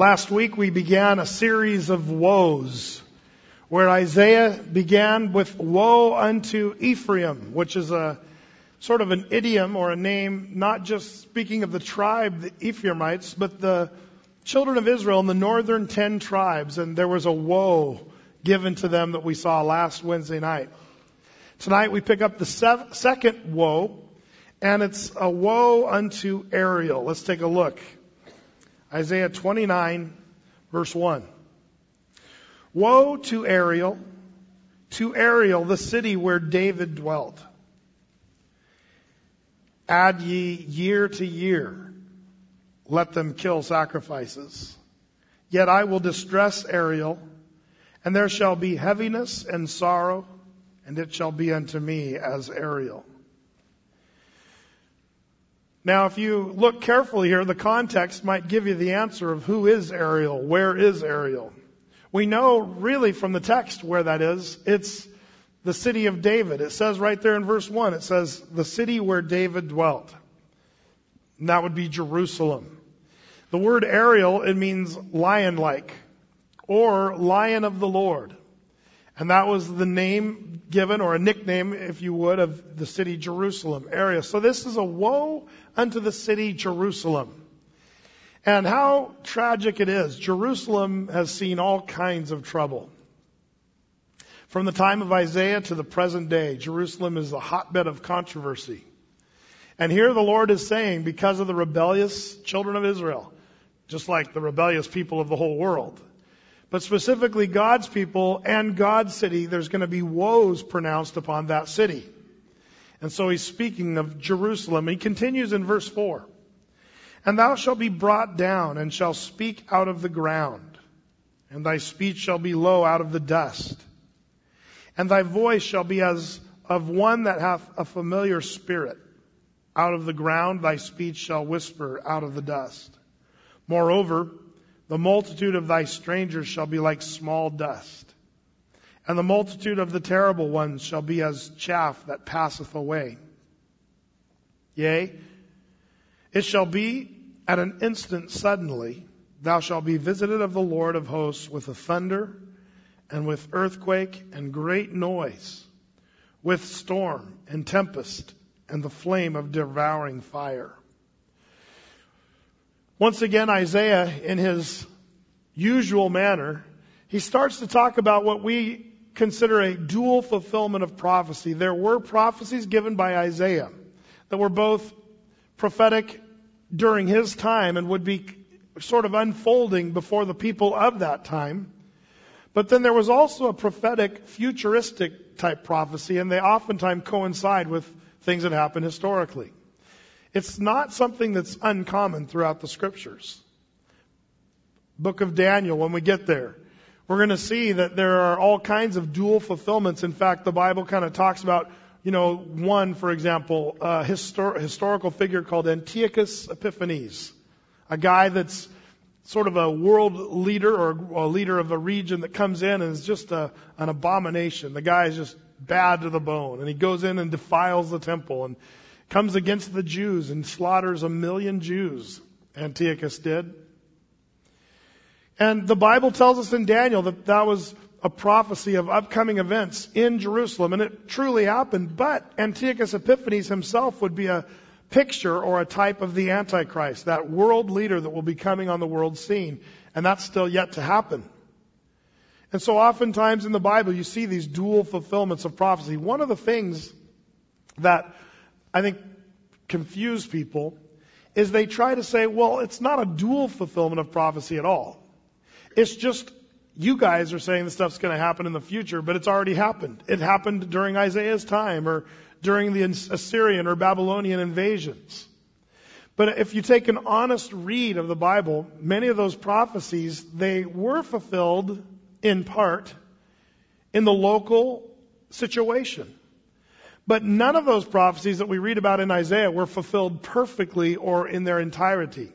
Last week we began a series of woes, where Isaiah began with woe unto Ephraim, which is a sort of an idiom or a name, not just speaking of the tribe, the Ephraimites, but the children of Israel in the northern 10 tribes. And there was a woe given to them that we saw last Wednesday night. Tonight we pick up the second woe, and it's a woe unto Ariel. Let's take a look. Isaiah 29, verse 1. Woe to Ariel, the city where David dwelt. Add ye year to year, let them kill sacrifices. Yet I will distress Ariel, and there shall be heaviness and sorrow, and it shall be unto me as Ariel. Now, if you look carefully here, the context might give you the answer of who is Ariel, where is Ariel. We know really from the text where that is. It's the city of David. It says right there in verse 1, it says, the city where David dwelt. And that would be Jerusalem. The word Ariel, it means lion-like, or lion of the Lord. And that was the name given, or a nickname, if you would, of the city Jerusalem, Ariel. So this is a woe unto the city Jerusalem. And how tragic it is. Jerusalem has seen all kinds of trouble. From the time of Isaiah to the present day, Jerusalem is a hotbed of controversy. And here the Lord is saying, because of the rebellious children of Israel, just like the rebellious people of the whole world, but specifically God's people and God's city, there's going to be woes pronounced upon that city. And so he's speaking of Jerusalem. He continues in verse 4. And thou shalt be brought down, and shalt speak out of the ground, and thy speech shall be low out of the dust. And thy voice shall be as of one that hath a familiar spirit. Out of the ground thy speech shall whisper out of the dust. Moreover, the multitude of thy strangers shall be like small dust. And the multitude of the terrible ones shall be as chaff that passeth away. Yea, it shall be at an instant suddenly, thou shalt be visited of the Lord of hosts with a thunder, and with earthquake and great noise, with storm and tempest, and the flame of devouring fire. Once again, Isaiah, in his usual manner, he starts to talk about what we consider a dual fulfillment of prophecy. There were prophecies given by Isaiah that were both prophetic during his time and would be sort of unfolding before the people of that time. But then there was also a prophetic, futuristic type prophecy, and they oftentimes coincide with things that happen historically. It's not something that's uncommon throughout the scriptures. Book of Daniel, when we get there, we're going to see that there are all kinds of dual fulfillments. In fact, the Bible kind of talks about, one, for example, a historical figure called Antiochus Epiphanes, a guy that's sort of a world leader or a leader of a region that comes in and is just an abomination. The guy is just bad to the bone, and he goes in and defiles the temple and comes against the Jews and slaughters 1 million Jews, Antiochus did. And the Bible tells us in Daniel that was a prophecy of upcoming events in Jerusalem, and it truly happened. But Antiochus Epiphanes himself would be a picture or a type of the Antichrist, that world leader that will be coming on the world scene. And that's still yet to happen. And so oftentimes in the Bible you see these dual fulfillments of prophecy. One of the things that I think confuse people is they try to say, well, it's not a dual fulfillment of prophecy at all. It's just you guys are saying the stuff's going to happen in the future, but it's already happened. It happened during Isaiah's time or during the Assyrian or Babylonian invasions. But if you take an honest read of the Bible, many of those prophecies, they were fulfilled in part in the local situation. But none of those prophecies that we read about in Isaiah were fulfilled perfectly or in their entirety.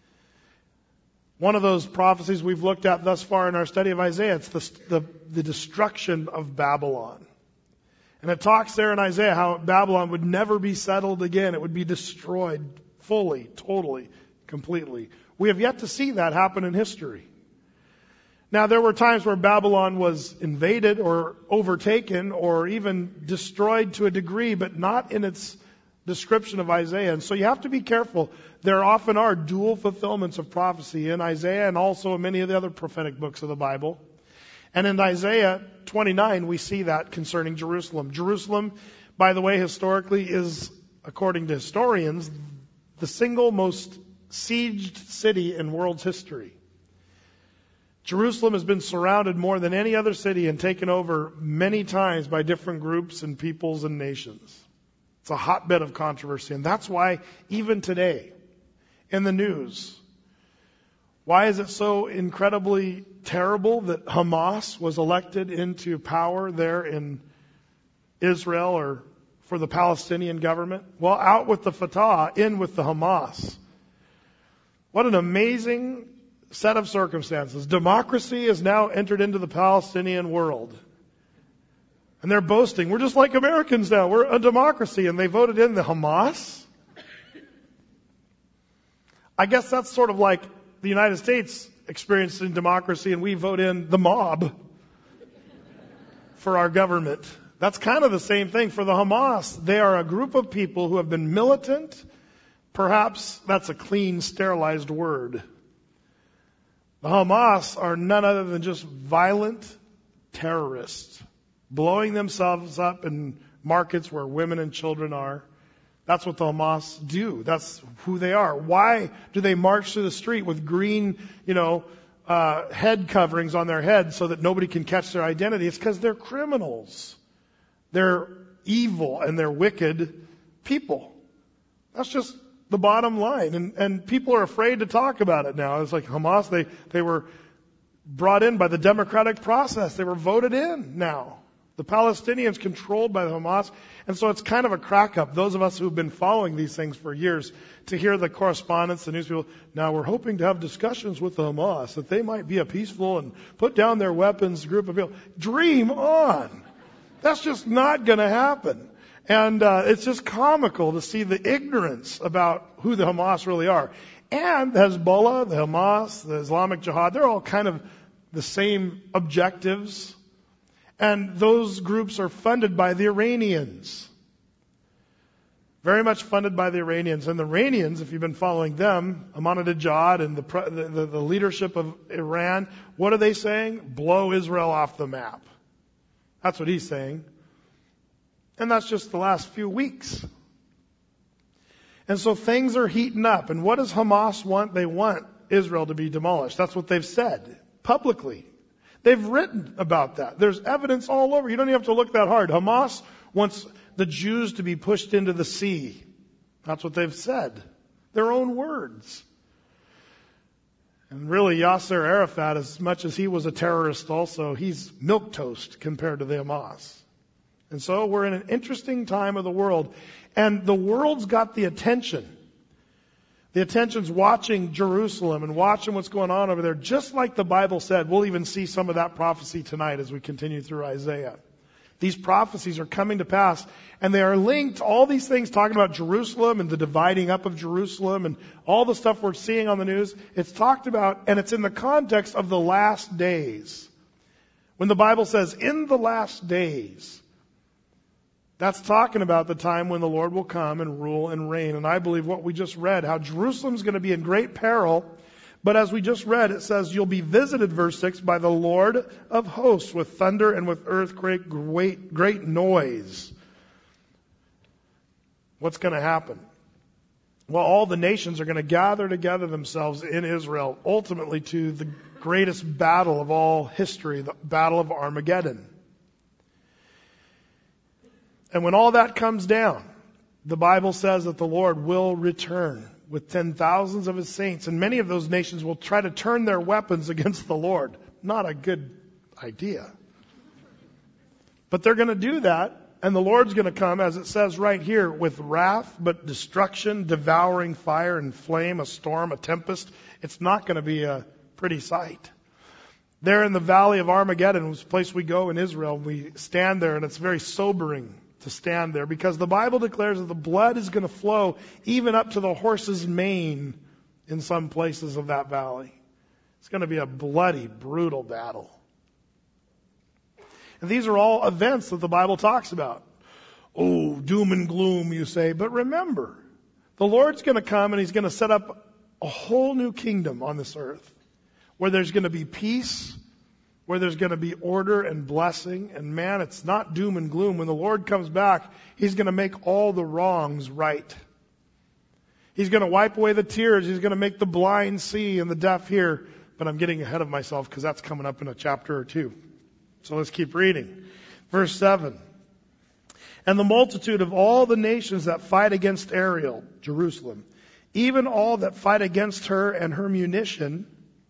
One of those prophecies we've looked at thus far in our study of Isaiah, it's the destruction of Babylon. And it talks there in Isaiah how Babylon would never be settled again. It would be destroyed fully, totally, completely. We have yet to see that happen in history. Now, there were times where Babylon was invaded or overtaken or even destroyed to a degree, but not in its description of Isaiah. And so you have to be careful. There often are dual fulfillments of prophecy in Isaiah and also in many of the other prophetic books of the Bible. And in Isaiah 29, we see that concerning Jerusalem. Jerusalem, by the way, historically is, according to historians, the single most sieged city in world's history. Jerusalem has been surrounded more than any other city and taken over many times by different groups and peoples and nations. It's a hotbed of controversy. And that's why even today in the news, why is it so incredibly terrible that Hamas was elected into power there in Israel or for the Palestinian government? Well, out with the Fatah, in with the Hamas. What an amazing set of circumstances. Democracy has now entered into the Palestinian world. And they're boasting, we're just like Americans now. We're a democracy. And they voted in the Hamas. I guess that's sort of like the United States experiencing democracy and we vote in the mob for our government. That's kind of the same thing for the Hamas. They are a group of people who have been militant. Perhaps that's a clean, sterilized word. The Hamas are none other than just violent terrorists, blowing themselves up in markets where women and children are. That's what the Hamas do. That's who they are. Why do they march through the street with green, head coverings on their head so that nobody can catch their identity? It's because they're criminals. They're evil and they're wicked people. That's just the bottom line. And people are afraid to talk about it now. It's like Hamas, they were brought in by the democratic process. They were voted in now. The Palestinians controlled by the Hamas. And so it's kind of a crack up. Those of us who've been following these things for years, to hear the correspondence, the news people, now we're hoping to have discussions with the Hamas, that they might be a peaceful and put down their weapons group of people. Dream on. That's just not going to happen. And it's just comical to see the ignorance about who the Hamas really are. And Hezbollah, the Hamas, the Islamic Jihad, they're all kind of the same objectives. And those groups are funded by the Iranians. Very much funded by the Iranians. And the Iranians, if you've been following them, Ahmadinejad and the leadership of Iran, what are they saying? Blow Israel off the map. That's what he's saying. And that's just the last few weeks. And so things are heating up. And what does Hamas want? They want Israel to be demolished. That's what they've said publicly. They've written about that. There's evidence all over. You don't even have to look that hard. Hamas wants the Jews to be pushed into the sea. That's what they've said. Their own words. And really, Yasser Arafat, as much as he was a terrorist also, he's milquetoast compared to the Hamas. And so we're in an interesting time of the world. And the world's got the attention. The attention's watching Jerusalem and watching what's going on over there. Just like the Bible said, we'll even see some of that prophecy tonight as we continue through Isaiah. These prophecies are coming to pass. And they are linked, all these things talking about Jerusalem and the dividing up of Jerusalem and all the stuff we're seeing on the news. It's talked about, and it's in the context of the last days. When the Bible says, in the last days, that's talking about the time when the Lord will come and rule and reign. And I believe what we just read, how Jerusalem's going to be in great peril. But as we just read, it says, you'll be visited, verse 6, by the Lord of hosts with thunder and with earthquake, great noise. What's going to happen? Well, all the nations are going to gather together themselves in Israel, ultimately to the greatest battle of all history, the Battle of Armageddon. And when all that comes down, the Bible says that the Lord will return with 10,000s of his saints. And many of those nations will try to turn their weapons against the Lord. Not a good idea. But they're going to do that. And the Lord's going to come, as it says right here, with wrath, but destruction, devouring fire and flame, a storm, a tempest. It's not going to be a pretty sight. There in the valley of Armageddon, which is a place we go in Israel, we stand there and it's very sobering to stand there, because the Bible declares that the blood is going to flow even up to the horse's mane in some places of that valley. It's going to be a bloody, brutal battle. And these are all events that the Bible talks about. Oh, doom and gloom, you say. But remember, the Lord's going to come and He's going to set up a whole new kingdom on this earth where there's going to be peace, where there's going to be order and blessing. And man, it's not doom and gloom. When the Lord comes back, He's going to make all the wrongs right. He's going to wipe away the tears. He's going to make the blind see and the deaf hear. But I'm getting ahead of myself because that's coming up in a chapter or two. So let's keep reading. Verse 7. And the multitude of all the nations that fight against Ariel, Jerusalem, even all that fight against her and her munition,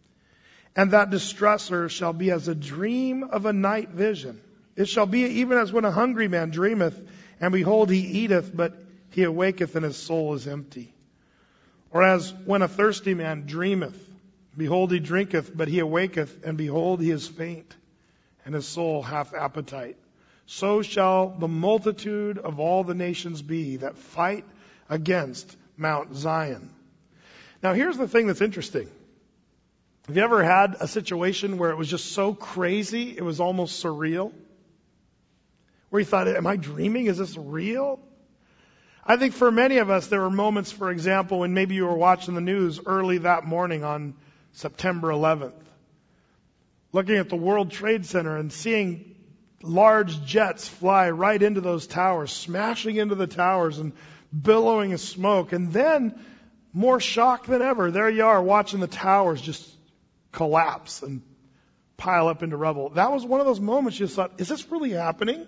and that distress her, shall be as a dream of a night vision. It shall be even as when a hungry man dreameth, and behold, he eateth, but he awaketh, and his soul is empty. Or as when a thirsty man dreameth, behold, he drinketh, but he awaketh, and behold, he is faint, and his soul hath appetite. So shall the multitude of all the nations be that fight against Mount Zion. Now here's the thing that's interesting. Have you ever had a situation where it was just so crazy, it was almost surreal? Where you thought, am I dreaming? Is this real? I think for many of us, there were moments, for example, when maybe you were watching the news early that morning on September 11th, looking at the World Trade Center and seeing large jets fly right into those towers, smashing into the towers and billowing smoke. And then, more shocked than ever, there you are watching the towers just collapse and pile up into rubble. That was one of those moments you thought, is this really happening?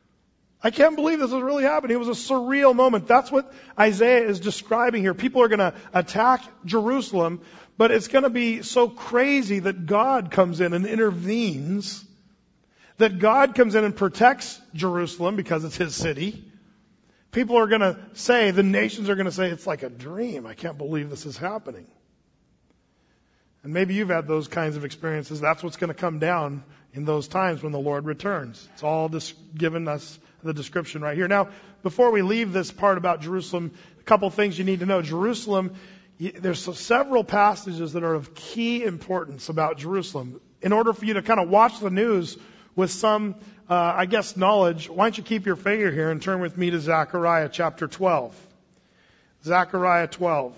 I can't believe this is really happening. It was a surreal moment. That's what Isaiah is describing here. People are going to attack Jerusalem, but it's going to be so crazy that God comes in and intervenes, that God comes in and protects Jerusalem because it's His city. People are going to say, the nations are going to say, it's like a dream. I can't believe this is happening. And maybe you've had those kinds of experiences. That's what's going to come down in those times when the Lord returns. It's all just given us the description right here. Now, before we leave this part about Jerusalem, a couple things you need to know. Jerusalem, there's several passages that are of key importance about Jerusalem. In order for you to kind of watch the news with some, knowledge, why don't you keep your finger here and turn with me to Zechariah chapter 12. Zechariah 12.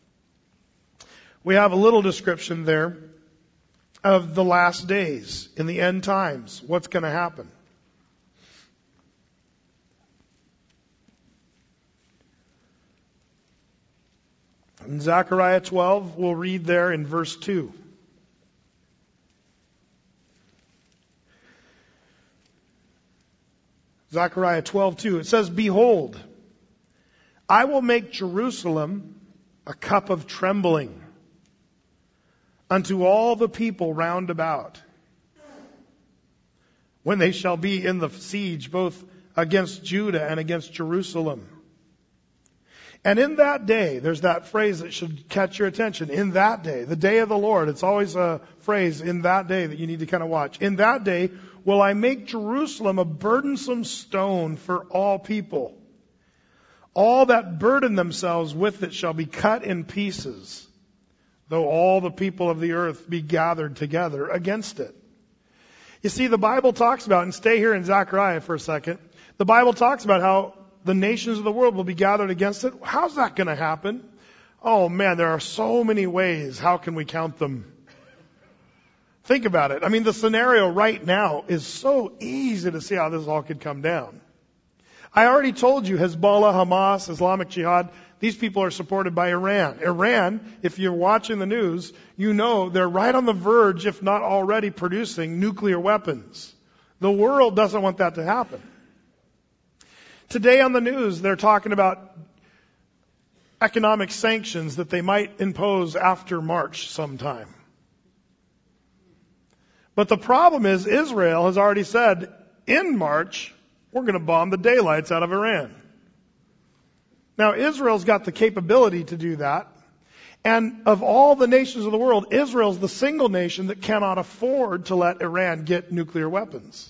We have a little description there of the last days in the end times. What's going to happen? In Zechariah 12, we'll read there in verse 2. Zechariah 12:2. It says, Behold, I will make Jerusalem a cup of trembling unto all the people round about, when they shall be in the siege both against Judah and against Jerusalem. And in that day, there's that phrase that should catch your attention. In that day, the day of the Lord. It's always a phrase, in that day, that you need to kind of watch. In that day will I make Jerusalem a burdensome stone for all people. All that burden themselves with it shall be cut in pieces, though all the people of the earth be gathered together against it. You see, the Bible talks about, and stay here in Zechariah for a second, the Bible talks about how the nations of the world will be gathered against it. How's that going to happen? Oh man, there are so many ways. How can we count them? Think about it. I mean, the scenario right now is so easy to see how this all could come down. I already told you, Hezbollah, Hamas, Islamic Jihad, these people are supported by Iran. Iran, if you're watching the news, you know they're right on the verge, if not already producing nuclear weapons. The world doesn't want that to happen. Today on the news, they're talking about economic sanctions that they might impose after March sometime. But the problem is Israel has already said, in March, we're going to bomb the daylights out of Iran. Now, Israel's got the capability to do that. And of all the nations of the world, Israel's the single nation that cannot afford to let Iran get nuclear weapons.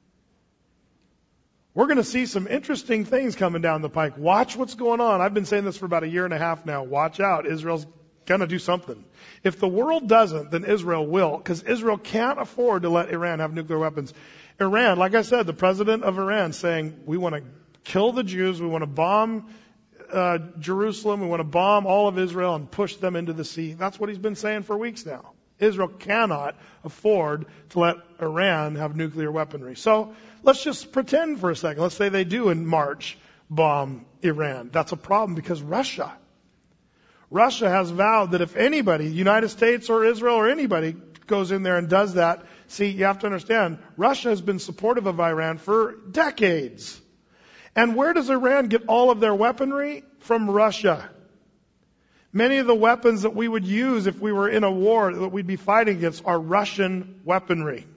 We're going to see some interesting things coming down the pike. Watch what's going on. I've been saying this for about a year and a half now. Watch out. Israel's going to do something. If the world doesn't, then Israel will, because Israel can't afford to let Iran have nuclear weapons. Iran, like I said, the president of Iran saying, we want to kill the Jews, we want to bomb Jerusalem, we want to bomb all of Israel and push them into the sea. That's what he's been saying for weeks now. Israel cannot afford to let Iran have nuclear weaponry. So let's just pretend for a second. Let's say they do in March bomb Iran. That's a problem because Russia has vowed that if anybody, United States or Israel or anybody, goes in there and does that, see, you have to understand, Russia has been supportive of Iran for decades. And where does Iran get all of their weaponry? From Russia. Many of the weapons that we would use if we were in a war that we'd be fighting against are Russian weaponry.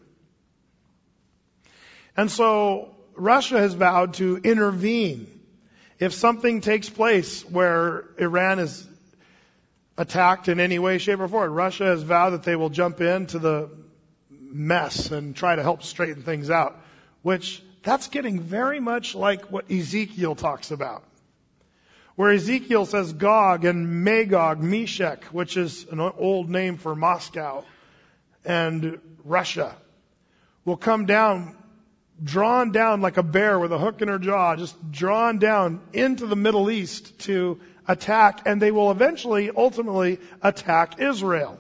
And so Russia has vowed to intervene. If something takes place where Iran is attacked in any way, shape, or form, Russia has vowed that they will jump into the mess and try to help straighten things out, which that's getting very much like what Ezekiel talks about. Where Ezekiel says Gog and Magog, Meshach, which is an old name for Moscow, and Russia, will come down, drawn down like a bear with a hook in her jaw, just drawn down into the Middle East to attack, and they will eventually, ultimately, attack Israel.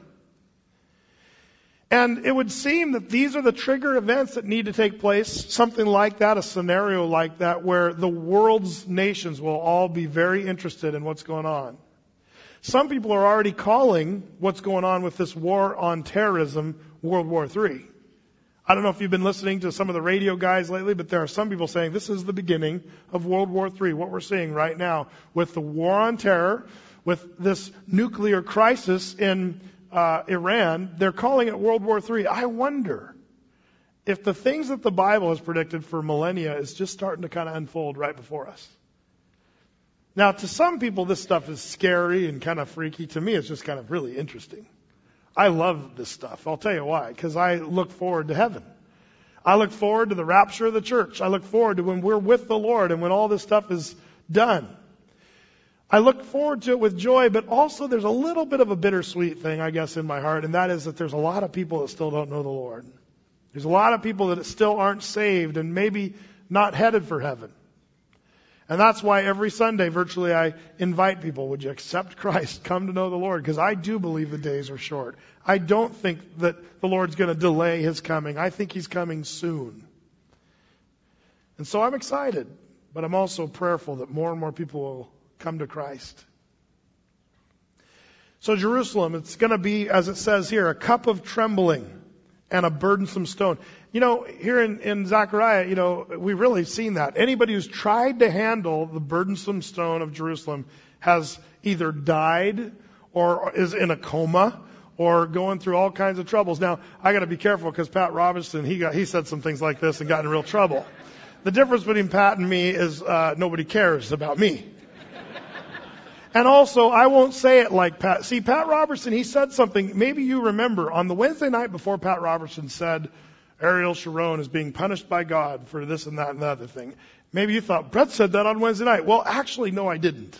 And it would seem that these are the trigger events that need to take place, something like that, a scenario like that, where the world's nations will all be very interested in what's going on. Some people are already calling what's going on with this war on terrorism World War III. I don't know if you've been listening to some of the radio guys lately, but there are some people saying this is the beginning of World War III, what we're seeing right now with the war on terror, with this nuclear crisis in Iran. They're calling it World War III. I wonder if the things that the Bible has predicted for millennia is just starting to kind of unfold right before us. Now, to some people, this stuff is scary and kind of freaky. To me, it's just kind of really interesting. I love this stuff. I'll tell you why. Because I look forward to heaven. I look forward to the rapture of the church. I look forward to when we're with the Lord and when all this stuff is done. I look forward to it with joy, but also there's a little bit of a bittersweet thing, I guess, in my heart, and that is that there's a lot of people that still don't know the Lord. There's a lot of people that still aren't saved and maybe not headed for heaven. And that's why every Sunday, virtually, I invite people, would you accept Christ? Come to know the Lord, because I do believe the days are short. I don't think that the Lord's going to delay His coming. I think He's coming soon. And so I'm excited, but I'm also prayerful that more and more people will come to Christ. So Jerusalem, it's going to be, as it says here, a cup of trembling and a burdensome stone. You know, here in Zechariah, you know, we've really seen that. Anybody who's tried to handle the burdensome stone of Jerusalem has either died or is in a coma or going through all kinds of troubles. Now, I got to be careful because Pat Robertson, he said some things like this and got in real trouble. The difference between Pat and me is nobody cares about me. And also, I won't say it like Pat. See, Pat Robertson, he said something, maybe you remember, on the Wednesday night before Pat Robertson said, Ariel Sharon is being punished by God for this and that and the other thing. Maybe you thought, Brett said that on Wednesday night. Well, actually, no, I didn't.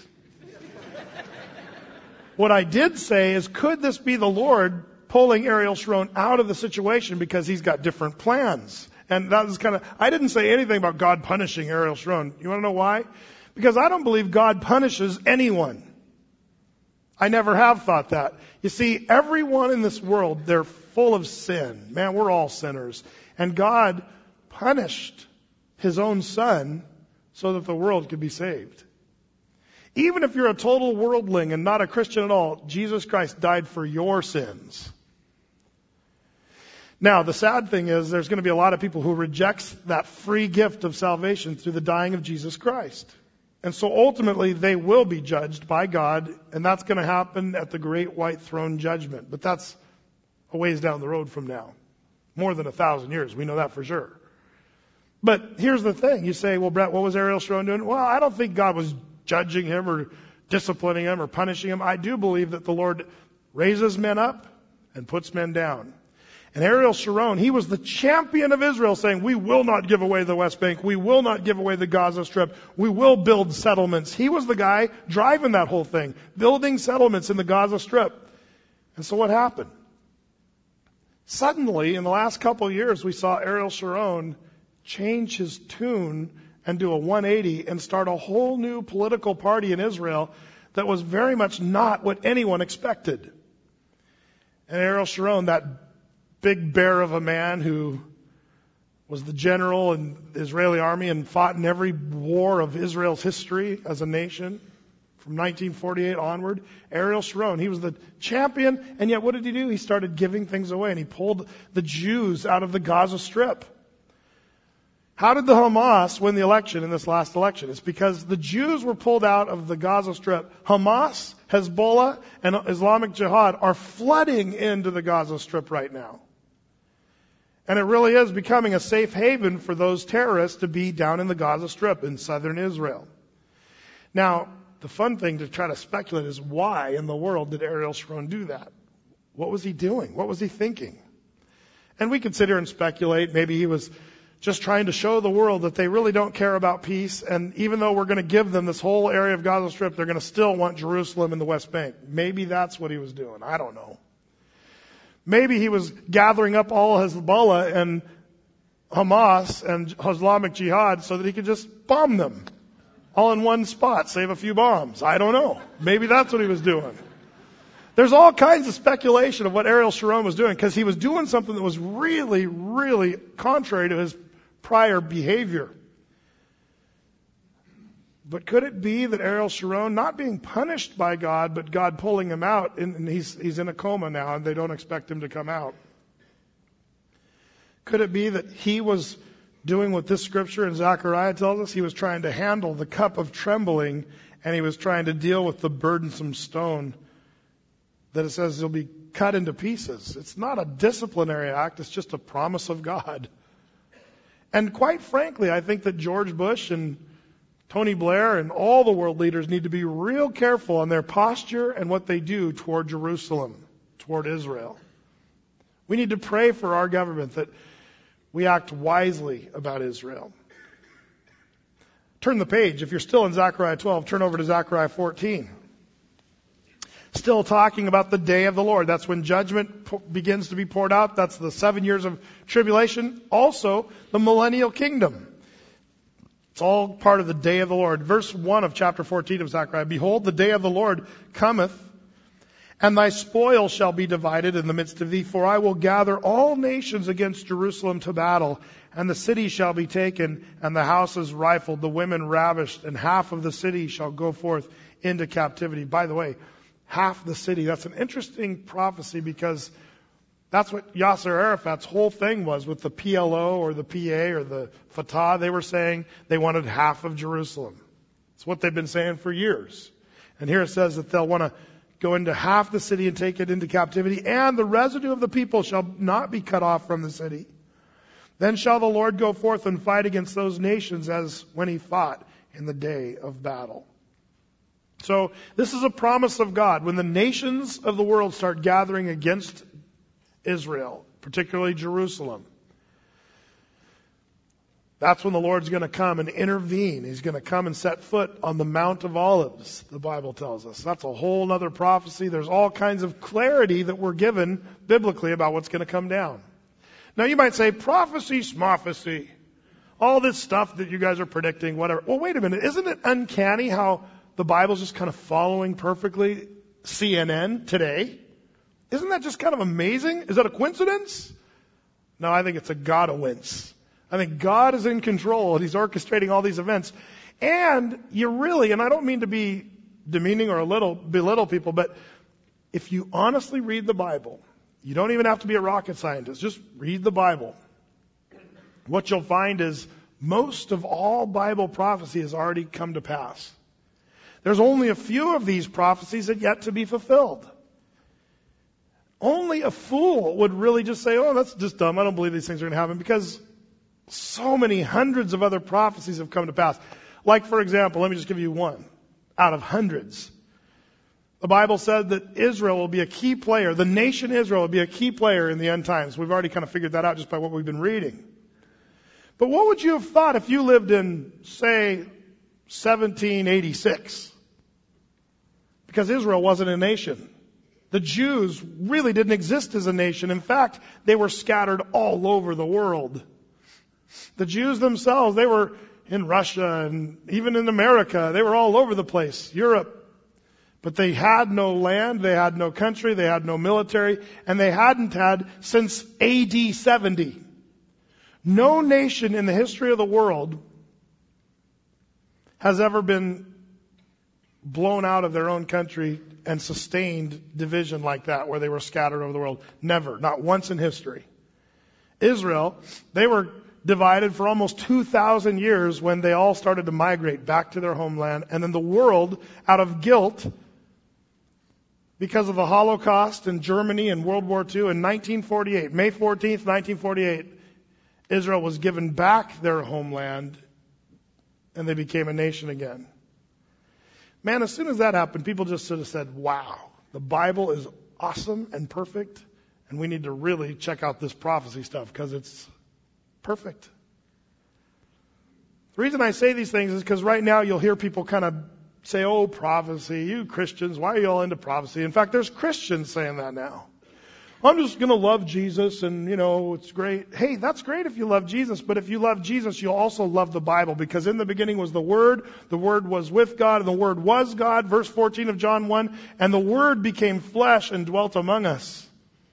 What I did say is, could this be the Lord pulling Ariel Sharon out of the situation because He's got different plans? And that was I didn't say anything about God punishing Ariel Sharon. You want to know why? Because I don't believe God punishes anyone. I never have thought that. You see, everyone in this world, they're full of sin. Man, we're all sinners. And God punished His own Son so that the world could be saved. Even if you're a total worldling and not a Christian at all, Jesus Christ died for your sins. Now, the sad thing is there's going to be a lot of people who reject that free gift of salvation through the dying of Jesus Christ. And so ultimately they will be judged by God, and that's going to happen at the great white throne judgment. But that's a ways down the road from now. More than 1,000 years, we know that for sure. But here's the thing. You say, well, Brett, what was Ariel Sharon doing? Well, I don't think God was judging him or disciplining him or punishing him. I do believe that the Lord raises men up and puts men down. And Ariel Sharon, he was the champion of Israel, saying, we will not give away the West Bank. We will not give away the Gaza Strip. We will build settlements. He was the guy driving that whole thing, building settlements in the Gaza Strip. And so what happened? Suddenly, in the last couple of years, we saw Ariel Sharon change his tune and do a 180 and start a whole new political party in Israel that was very much not what anyone expected. And Ariel Sharon, that big bear of a man who was the general in the Israeli army and fought in every war of Israel's history as a nation from 1948 onward. Ariel Sharon, he was the champion, and yet what did he do? He started giving things away, and he pulled the Jews out of the Gaza Strip. How did the Hamas win the election in this last election? It's because the Jews were pulled out of the Gaza Strip. Hamas, Hezbollah, and Islamic Jihad are flooding into the Gaza Strip right now. And it really is becoming a safe haven for those terrorists to be down in the Gaza Strip in southern Israel. Now, the fun thing to try to speculate is why in the world did Ariel Sharon do that? What was he doing? What was he thinking? And we could sit here and speculate. Maybe he was just trying to show the world that they really don't care about peace. And even though we're going to give them this whole area of Gaza Strip, they're going to still want Jerusalem and the West Bank. Maybe that's what he was doing. I don't know. Maybe he was gathering up all Hezbollah and Hamas and Islamic Jihad so that he could just bomb them all in one spot, save a few bombs. I don't know. Maybe that's what he was doing. There's all kinds of speculation of what Ariel Sharon was doing because he was doing something that was really, really contrary to his prior behavior. But could it be that Ariel Sharon, not being punished by God, but God pulling him out, and he's in a coma now, and they don't expect him to come out? Could it be that he was doing what this scripture in Zechariah tells us? He was trying to handle the cup of trembling, and he was trying to deal with the burdensome stone that it says he'll be cut into pieces. It's not a disciplinary act, it's just a promise of God. And quite frankly, I think that George Bush and Tony Blair and all the world leaders need to be real careful on their posture and what they do toward Jerusalem, toward Israel. We need to pray for our government that we act wisely about Israel. Turn the page. If you're still in Zechariah 12, turn over to Zechariah 14. Still talking about the day of the Lord. That's when judgment begins to be poured out. That's the 7 years of tribulation. Also, the millennial kingdom. It's all part of the day of the Lord. Verse 1 of chapter 14 of Zechariah. Behold, the day of the Lord cometh, and thy spoil shall be divided in the midst of thee. For I will gather all nations against Jerusalem to battle, and the city shall be taken, and the houses rifled, the women ravished, and half of the city shall go forth into captivity. By the way, half the city. That's an interesting prophecy because that's what Yasser Arafat's whole thing was with the PLO or the PA or the Fatah. They were saying they wanted half of Jerusalem. It's what they've been saying for years. And here it says that they'll want to go into half the city and take it into captivity, and the residue of the people shall not be cut off from the city. Then shall the Lord go forth and fight against those nations as when he fought in the day of battle. So this is a promise of God. When the nations of the world start gathering against Israel, particularly Jerusalem, that's when the Lord's going to come and intervene. He's going to come and set foot on the Mount of Olives, the Bible tells us. That's a whole other prophecy. There's all kinds of clarity that we're given biblically about what's going to come down. Now you might say, prophecy, smophecy. All this stuff that you guys are predicting, whatever. Well, wait a minute. Isn't it uncanny how the Bible's just kind of following perfectly CNN today? Isn't that just kind of amazing? Is that a coincidence? No, I think it's a God-a-wince. I think God is in control and he's orchestrating all these events. And and I don't mean to be demeaning or belittle people, but if you honestly read the Bible, you don't even have to be a rocket scientist. Just read the Bible. What you'll find is most of all Bible prophecy has already come to pass. There's only a few of these prophecies that yet to be fulfilled. Only a fool would really just say, oh, that's just dumb. I don't believe these things are going to happen, because so many hundreds of other prophecies have come to pass. Like, for example, let me just give you one out of hundreds. The Bible said that Israel will be a key player. The nation Israel will be a key player in the end times. We've already kind of figured that out just by what we've been reading. But what would you have thought if you lived in, say, 1786? Because Israel wasn't a nation. The Jews really didn't exist as a nation. In fact, they were scattered all over the world. The Jews themselves, they were in Russia and even in America. They were all over the place, Europe. But they had no land, they had no country, they had no military, and they hadn't had since AD 70. No nation in the history of the world has ever been blown out of their own country and sustained division like that, where they were scattered over the world. Never. Not once in history. Israel, they were divided for almost 2,000 years when they all started to migrate back to their homeland. And then the world, out of guilt, because of the Holocaust in Germany and World War II in 1948, May 14th, 1948, Israel was given back their homeland and they became a nation again. Man, as soon as that happened, people just sort of said, wow, the Bible is awesome and perfect, and we need to really check out this prophecy stuff because it's perfect. The reason I say these things is because right now you'll hear people kind of say, oh, prophecy, you Christians, why are you all into prophecy? In fact, there's Christians saying that now. I'm just going to love Jesus and, it's great. Hey, that's great if you love Jesus, but if you love Jesus, you'll also love the Bible, because in the beginning was the Word was with God, and the Word was God, verse 14 of John 1, and the Word became flesh and dwelt among us.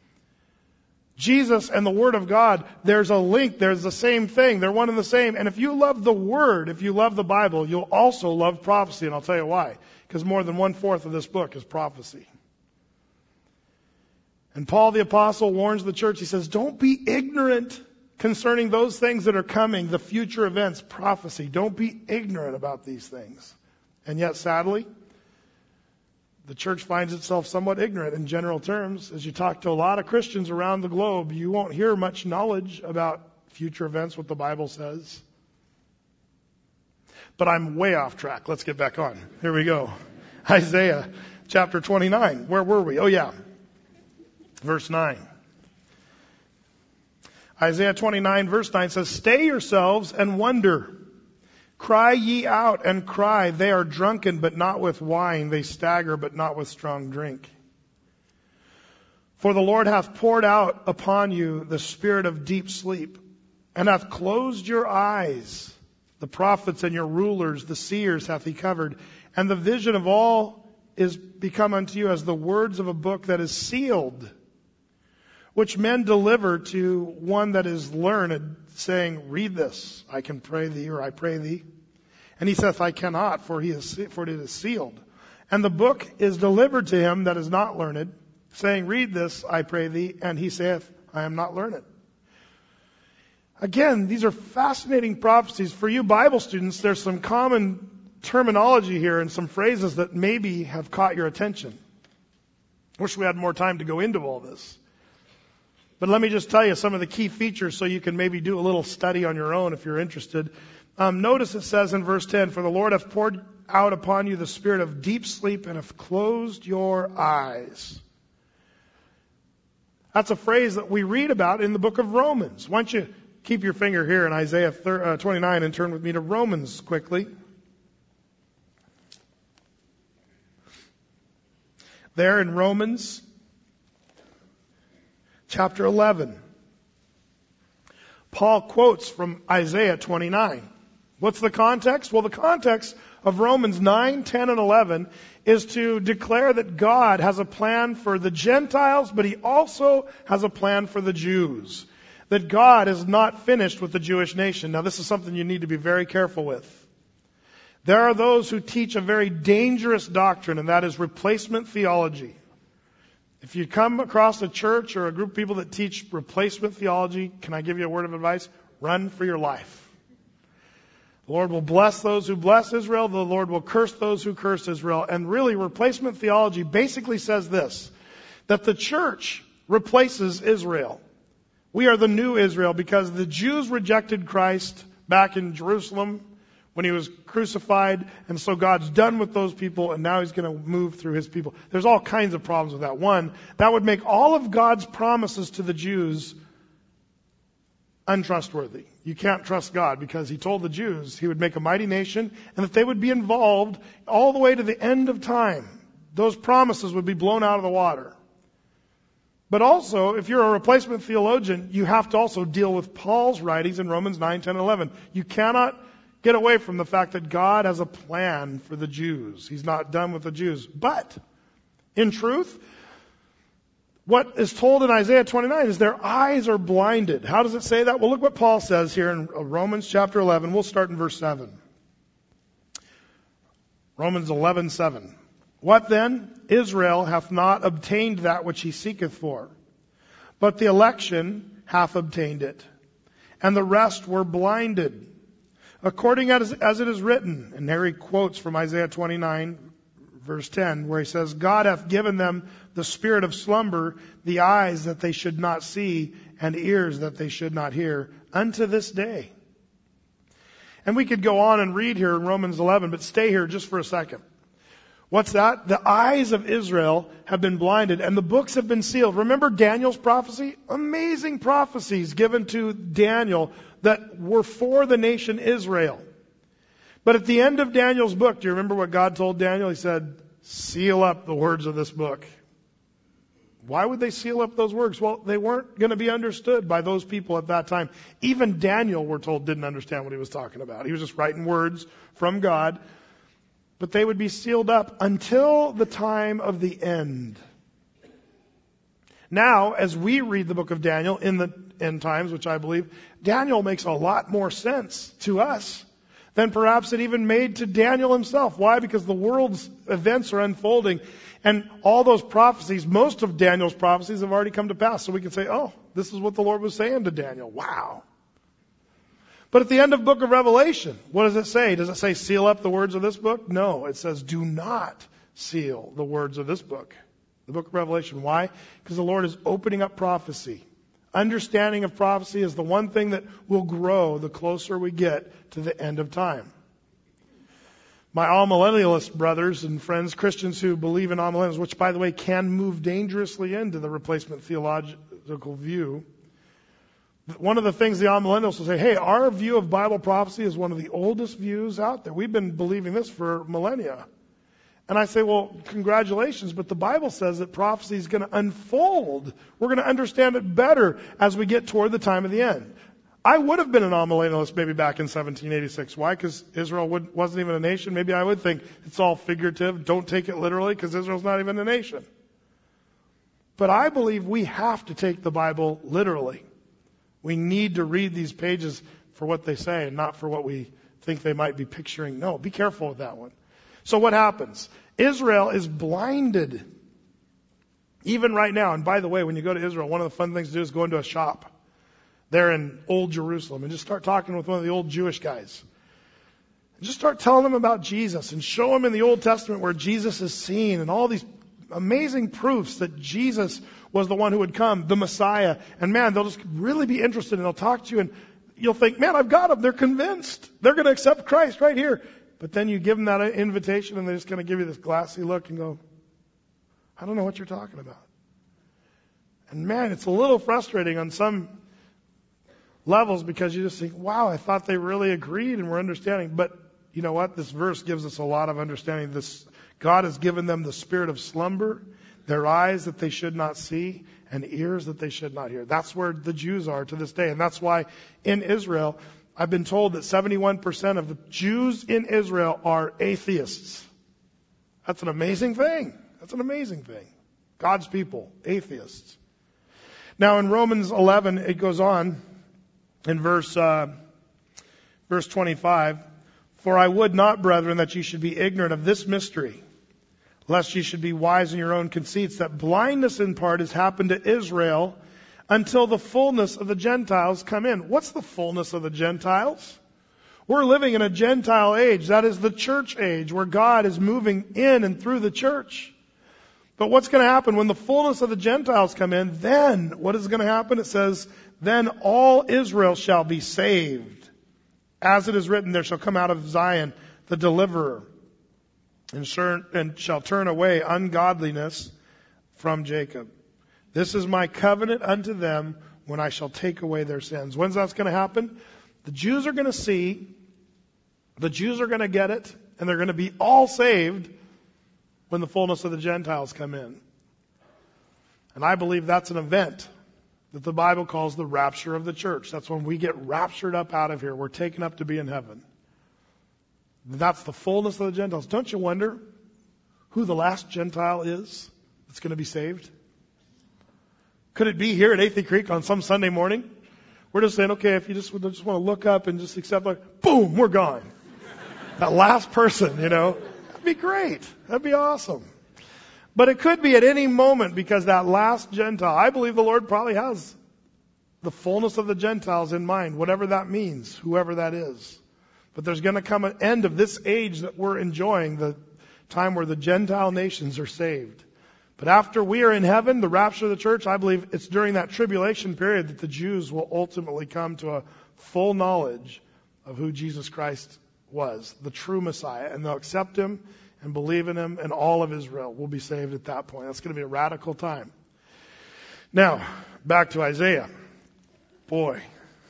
Jesus and the Word of God, there's a link, there's the same thing, they're one and the same. And if you love the Word, if you love the Bible, you'll also love prophecy, and I'll tell you why. Because more than 1/4 of this book is prophecy. And Paul the Apostle warns the church, he says, don't be ignorant concerning those things that are coming, the future events, prophecy. Don't be ignorant about these things. And yet, sadly, the church finds itself somewhat ignorant in general terms. As you talk to a lot of Christians around the globe, you won't hear much knowledge about future events, what the Bible says. But I'm way off track. Let's get back on. Here we go. Isaiah chapter 29. Where were we? Oh, yeah. Verse 9. Isaiah 29 verse 9 says, stay yourselves and wonder. Cry ye out and cry. They are drunken, but not with wine. They stagger, but not with strong drink. For the Lord hath poured out upon you the spirit of deep sleep, and hath closed your eyes. The prophets and your rulers, the seers hath he covered. And the vision of all is become unto you as the words of a book that is sealed, which men deliver to one that is learned, saying, read this, I can pray thee, or I pray thee. And he saith, I cannot, for it is sealed. And the book is delivered to him that is not learned, saying, read this, I pray thee. And he saith, I am not learned. Again, these are fascinating prophecies. For you Bible students, there's some common terminology here and some phrases that maybe have caught your attention. Wish we had more time to go into all this. But let me just tell you some of the key features so you can maybe do a little study on your own if you're interested. Notice it says in verse 10, for the Lord hath poured out upon you the spirit of deep sleep and hath closed your eyes. That's a phrase that we read about in the book of Romans. Why don't you keep your finger here in Isaiah 29 and turn with me to Romans quickly. There in Romans chapter 11, Paul quotes from Isaiah 29. What's the context? Well, the context of Romans 9, 10, and 11 is to declare that God has a plan for the Gentiles, but he also has a plan for the Jews. That God is not finished with the Jewish nation. Now, this is something you need to be very careful with. There are those who teach a very dangerous doctrine, and that is replacement theology. If you come across a church or a group of people that teach replacement theology, can I give you a word of advice? Run for your life. The Lord will bless those who bless Israel. The Lord will curse those who curse Israel. And really, replacement theology basically says this, that the church replaces Israel. We are the new Israel because the Jews rejected Christ back in Jerusalem when he was crucified. And so God's done with those people, and now he's going to move through his people. There's all kinds of problems with that. One, that would make all of God's promises to the Jews untrustworthy. You can't trust God because he told the Jews he would make a mighty nation and that they would be involved all the way to the end of time. Those promises would be blown out of the water. But also, if you're a replacement theologian, you have to also deal with Paul's writings in Romans 9, 10, 11. You cannot get away from the fact that God has a plan for the Jews. He's not done with the Jews. But, in truth, what is told in Isaiah 29 is their eyes are blinded. How does it say that? Well, look what Paul says here in Romans chapter 11. We'll start in verse 7. Romans 11:7. What then? Israel hath not obtained that which he seeketh for, but the election hath obtained it, and the rest were blinded. According as it is written, and there he quotes from Isaiah 29, verse 10, where he says, God hath given them the spirit of slumber, the eyes that they should not see, and ears that they should not hear, unto this day. And we could go on and read here in Romans 11, but stay here just for a second. What's that? The eyes of Israel have been blinded and the books have been sealed. Remember Daniel's prophecy? Amazing prophecies given to Daniel that were for the nation Israel. But at the end of Daniel's book, do you remember what God told Daniel? He said, seal up the words of this book. Why would they seal up those words? Well, they weren't going to be understood by those people at that time. Even Daniel, we're told, didn't understand what he was talking about. He was just writing words from God. But they would be sealed up until the time of the end. Now, as we read the book of Daniel in the end times, which I believe, Daniel makes a lot more sense to us than perhaps it even made to Daniel himself. Why? Because the world's events are unfolding. And all those prophecies, most of Daniel's prophecies have already come to pass. So we can say, oh, this is what the Lord was saying to Daniel. Wow. But at the end of book of Revelation, what does it say? Does it say seal up the words of this book? No, it says do not seal the words of this book. The book of Revelation. Why? Because the Lord is opening up prophecy. Understanding of prophecy is the one thing that will grow the closer we get to the end of time. My amillennialist brothers and friends, Christians who believe in amillennialism, which by the way can move dangerously into the replacement theological view. One of the things the amillennialists will say, hey, our view of Bible prophecy is one of the oldest views out there. We've been believing this for millennia. And I say, well, congratulations, but the Bible says that prophecy is going to unfold. We're going to understand it better as we get toward the time of the end. I would have been an amillennialist maybe back in 1786. Why? Because Israel wasn't even a nation. Maybe I would think it's all figurative. Don't take it literally because Israel's not even a nation. But I believe we have to take the Bible literally. We need to read these pages for what they say and not for what we think they might be picturing. No, be careful with that one. So what happens? Israel is blinded. Even right now. And by the way, when you go to Israel, one of the fun things to do is go into a shop there in Old Jerusalem and just start talking with one of the old Jewish guys. And just start telling them about Jesus and show them in the Old Testament where Jesus is seen and all these amazing proofs that Jesus was the one who would come, the Messiah. And man, they'll just really be interested and they'll talk to you and you'll think, man, I've got them. They're convinced. They're going to accept Christ right here. But then you give them that invitation and they're just going to give you this glassy look and go, I don't know what you're talking about. And man, it's a little frustrating on some levels because you just think, wow, I thought they really agreed and were understanding. But you know what? This verse gives us a lot of understanding. God has given them the spirit of slumber, their eyes that they should not see, and ears that they should not hear. That's where the Jews are to this day. And that's why in Israel, I've been told that 71% of the Jews in Israel are atheists. That's an amazing thing. That's an amazing thing. God's people, atheists. Now in Romans 11, it goes on in verse 25. For I would not, brethren, that ye should be ignorant of this mystery, lest ye should be wise in your own conceits, that blindness in part has happened to Israel until the fullness of the Gentiles come in. What's the fullness of the Gentiles? We're living in a Gentile age. That is the church age where God is moving in and through the church. But what's going to happen when the fullness of the Gentiles come in? Then what is going to happen? It says, then all Israel shall be saved. As it is written, there shall come out of Zion the deliverer, and shall turn away ungodliness from Jacob. This is my covenant unto them when I shall take away their sins. When's that's going to happen? The Jews are going to see, the Jews are going to get it, and they're going to be all saved when the fullness of the Gentiles come in. And I believe that's an event that the Bible calls the rapture of the church. That's when we get raptured up out of here. We're taken up to be in heaven. That's the fullness of the Gentiles. Don't you wonder who the last Gentile is that's going to be saved? Could it be here at Athey Creek on some Sunday morning? We're just saying, okay, if you just want to look up and just accept, like, boom, we're gone. That last person, that'd be great. That'd be awesome. But it could be at any moment, because that last Gentile, I believe the Lord probably has the fullness of the Gentiles in mind, whatever that means, whoever that is. But there's going to come an end of this age that we're enjoying, the time where the Gentile nations are saved. But after we are in heaven, the rapture of the church, I believe it's during that tribulation period that the Jews will ultimately come to a full knowledge of who Jesus Christ was, the true Messiah. And they'll accept him and believe in him, and all of Israel will be saved at that point. That's going to be a radical time. Now, back to Isaiah. Boy.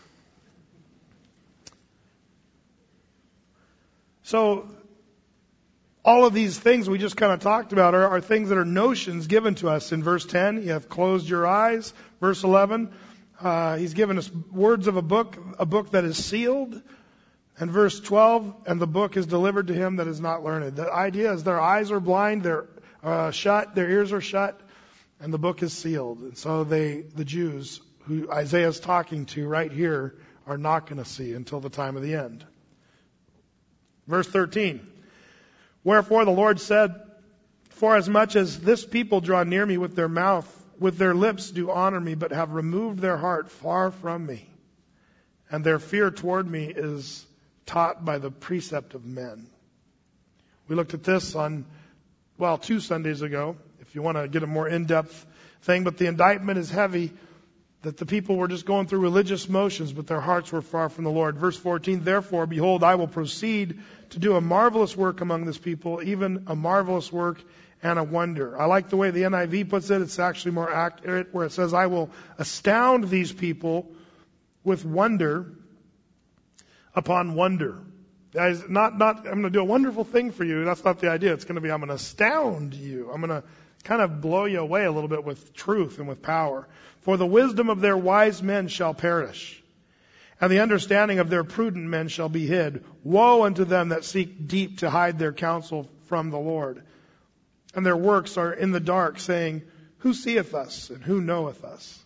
So, all of these things we just kind of talked about are things that are notions given to us. In verse 10, you have closed your eyes. Verse 11, he's given us words of a book that is sealed. And verse 12, and the book is delivered to him that is not learned. The idea is their eyes are blind, they're shut, their ears are shut, and the book is sealed. And so the Jews, who Isaiah is talking to right here, are not going to see until the time of the end. Verse 13, wherefore the Lord said, forasmuch as this people draw near me with their mouth, with their lips do honor me, but have removed their heart far from me, and their fear toward me is taught by the precept of men. We looked at this on, 2 Sundays ago, if you want to get a more in-depth thing, but the indictment is heavy, that the people were just going through religious motions, but their hearts were far from the Lord. Verse 14, therefore, behold, I will proceed to do a marvelous work among this people, even a marvelous work and a wonder. I like the way the NIV puts it. It's actually more accurate, where it says, I will astound these people with wonder upon wonder. Guys, not I'm going to do a wonderful thing for you. That's not the idea. It's going to be, I'm going to astound you. I'm going to kind of blow you away a little bit with truth and with power. For the wisdom of their wise men shall perish, and the understanding of their prudent men shall be hid. Woe unto them that seek deep to hide their counsel from the Lord. And their works are in the dark, saying, who seeth us, and who knoweth us?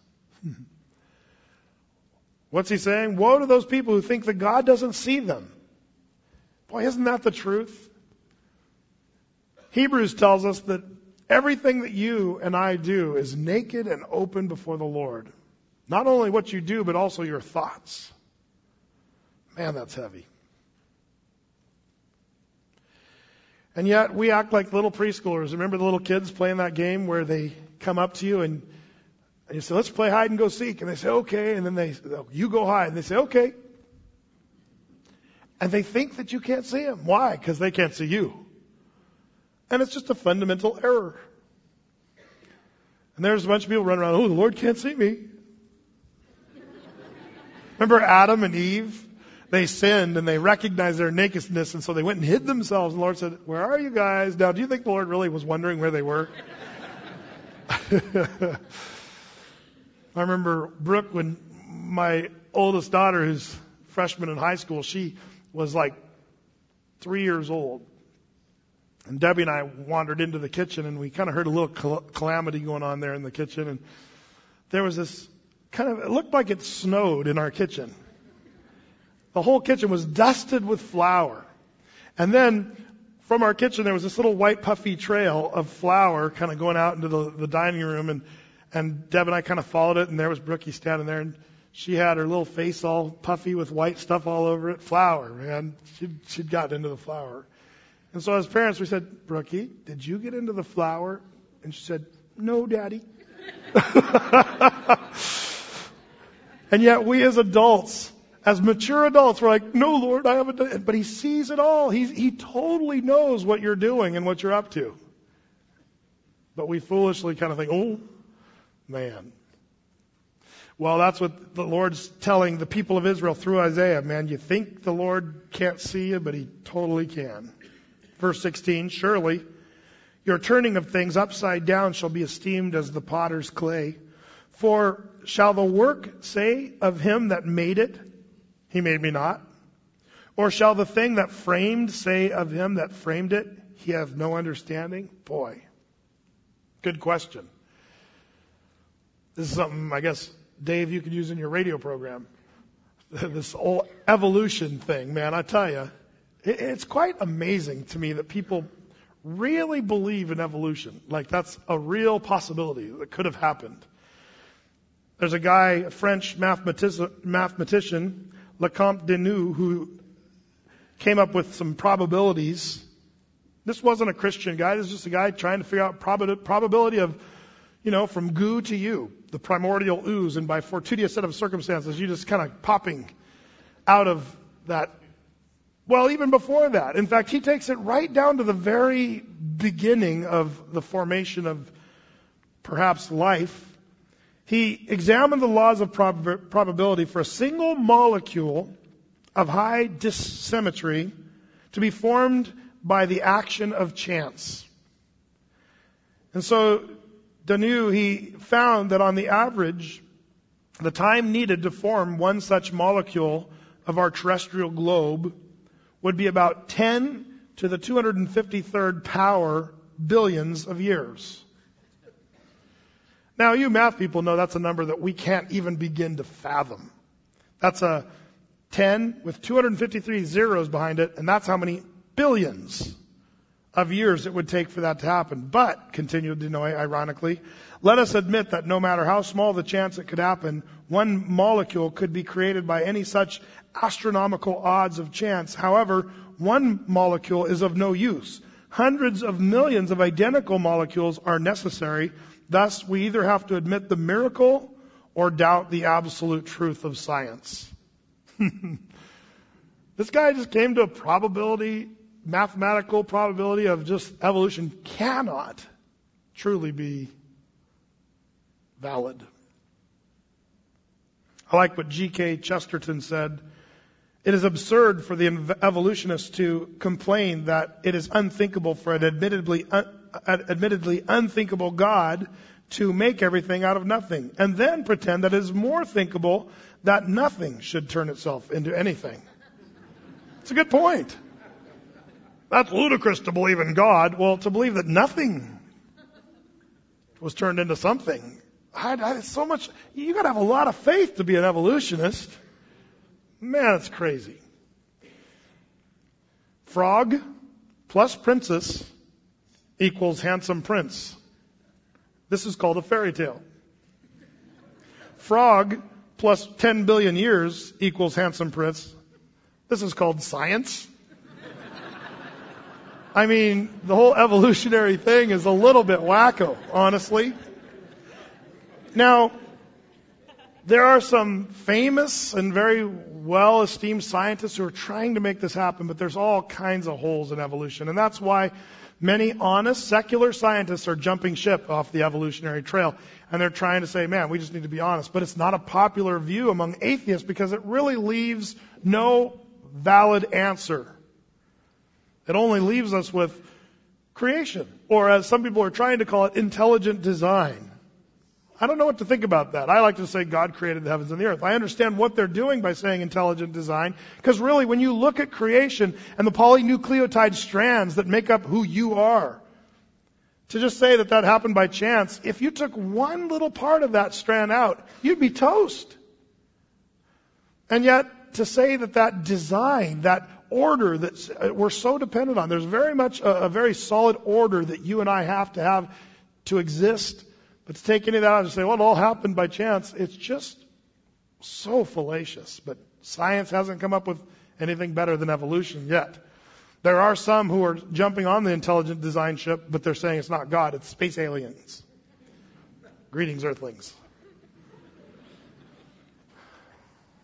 What's he saying? Woe to those people who think that God doesn't see them. Boy, isn't that the truth? Hebrews tells us that everything that you and I do is naked and open before the Lord. Not only what you do, but also your thoughts. Man, that's heavy. And yet we act like little preschoolers. Remember the little kids playing that game where they come up to you and you say, let's play hide and go seek. And they say, okay. And then you go hide. And they say, okay. And they think that you can't see them. Why? Because they can't see you. And it's just a fundamental error. And there's a bunch of people running around, oh, the Lord can't see me. Remember Adam and Eve? They sinned and they recognized their nakedness, and so they went and hid themselves. And the Lord said, where are you guys? Now, do you think the Lord really was wondering where they were? I remember Brooke, when my oldest daughter, who's freshman in high school, she was like 3 years old. And Debbie and I wandered into the kitchen, and we kind of heard a little calamity going on there in the kitchen. And there was this it looked like it snowed in our kitchen. The whole kitchen was dusted with flour. And then from our kitchen, there was this little white puffy trail of flour kind of going out into the dining room. And Deb and I kind of followed it, and there was Brookie standing there, and she had her little face all puffy with white stuff all over it. Flour, man. She'd gotten into the flour. And so as parents, we said, Brookie, did you get into the flour? And she said, no, Daddy. And yet we as adults As mature adults, we're like, no, Lord, I haven't done it. But He sees it all. He totally knows what you're doing and what you're up to. But we foolishly kind of think, oh, man. Well, that's what the Lord's telling the people of Israel through Isaiah. Man, you think the Lord can't see you, but He totally can. Verse 16, surely your turning of things upside down shall be esteemed as the potter's clay. For shall the work say of Him that made it, He made me not? Or shall the thing that framed say of Him that framed it, He hath no understanding? Boy, good question. This is something, I guess, Dave, you could use in your radio program. This whole evolution thing, man, I tell you, it's quite amazing to me that people really believe in evolution. Like that's a real possibility that could have happened. There's a guy, a French mathematician, Lecomte Denis, who came up with some probabilities. This wasn't a Christian guy. This was just a guy trying to figure out probability of, from goo to you, the primordial ooze, and by fortuitous set of circumstances, you just kind of popping out of that. Well, even before that. In fact, he takes it right down to the very beginning of the formation of perhaps life. He examined the laws of probability for a single molecule of high dissymmetry to be formed by the action of chance. And so Denis, he found that on the average, the time needed to form one such molecule of our terrestrial globe would be about 10 to the 253rd power billions of years. Now, you math people know that's a number that we can't even begin to fathom. That's a 10 with 253 zeros behind it, and that's how many billions of years it would take for that to happen. But, continued Denis ironically, let us admit that no matter how small the chance it could happen, one molecule could be created by any such astronomical odds of chance. However, one molecule is of no use. Hundreds of millions of identical molecules are necessary. Thus, we either have to admit the miracle or doubt the absolute truth of science. This guy just came to a mathematical probability of just evolution cannot truly be valid. I like what G.K. Chesterton said. It is absurd for the evolutionists to complain that it is unthinkable for an admittedly unthinkable God to make everything out of nothing, and then pretend that it is more thinkable that nothing should turn itself into anything. It's a good point. That's ludicrous to believe in God. Well, to believe that nothing was turned into something. It's so much. You got to have a lot of faith to be an evolutionist. Man, it's crazy. Frog plus princess equals handsome prince. This is called a fairy tale. Frog plus 10 billion years equals handsome prince. This is called science. I mean, the whole evolutionary thing is a little bit wacko, honestly. Now, there are some famous and very well-esteemed scientists who are trying to make this happen, but there's all kinds of holes in evolution. And that's why many honest, secular scientists are jumping ship off the evolutionary trail. And they're trying to say, man, we just need to be honest. But it's not a popular view among atheists because it really leaves no valid answer. It only leaves us with creation, or as some people are trying to call it, intelligent design. I don't know what to think about that. I like to say God created the heavens and the earth. I understand what they're doing by saying intelligent design, because really when you look at creation and the polynucleotide strands that make up who you are, to just say that that happened by chance, if you took one little part of that strand out, you'd be toast. And yet, to say that that design, that order that we're so dependent on, there's very much a very solid order that you and I have to exist. But to take any of that out and say, well, it all happened by chance, it's just so fallacious. But science hasn't come up with anything better than evolution yet. There are some who are jumping on the intelligent design ship, but they're saying it's not God, it's space aliens. Greetings, Earthlings.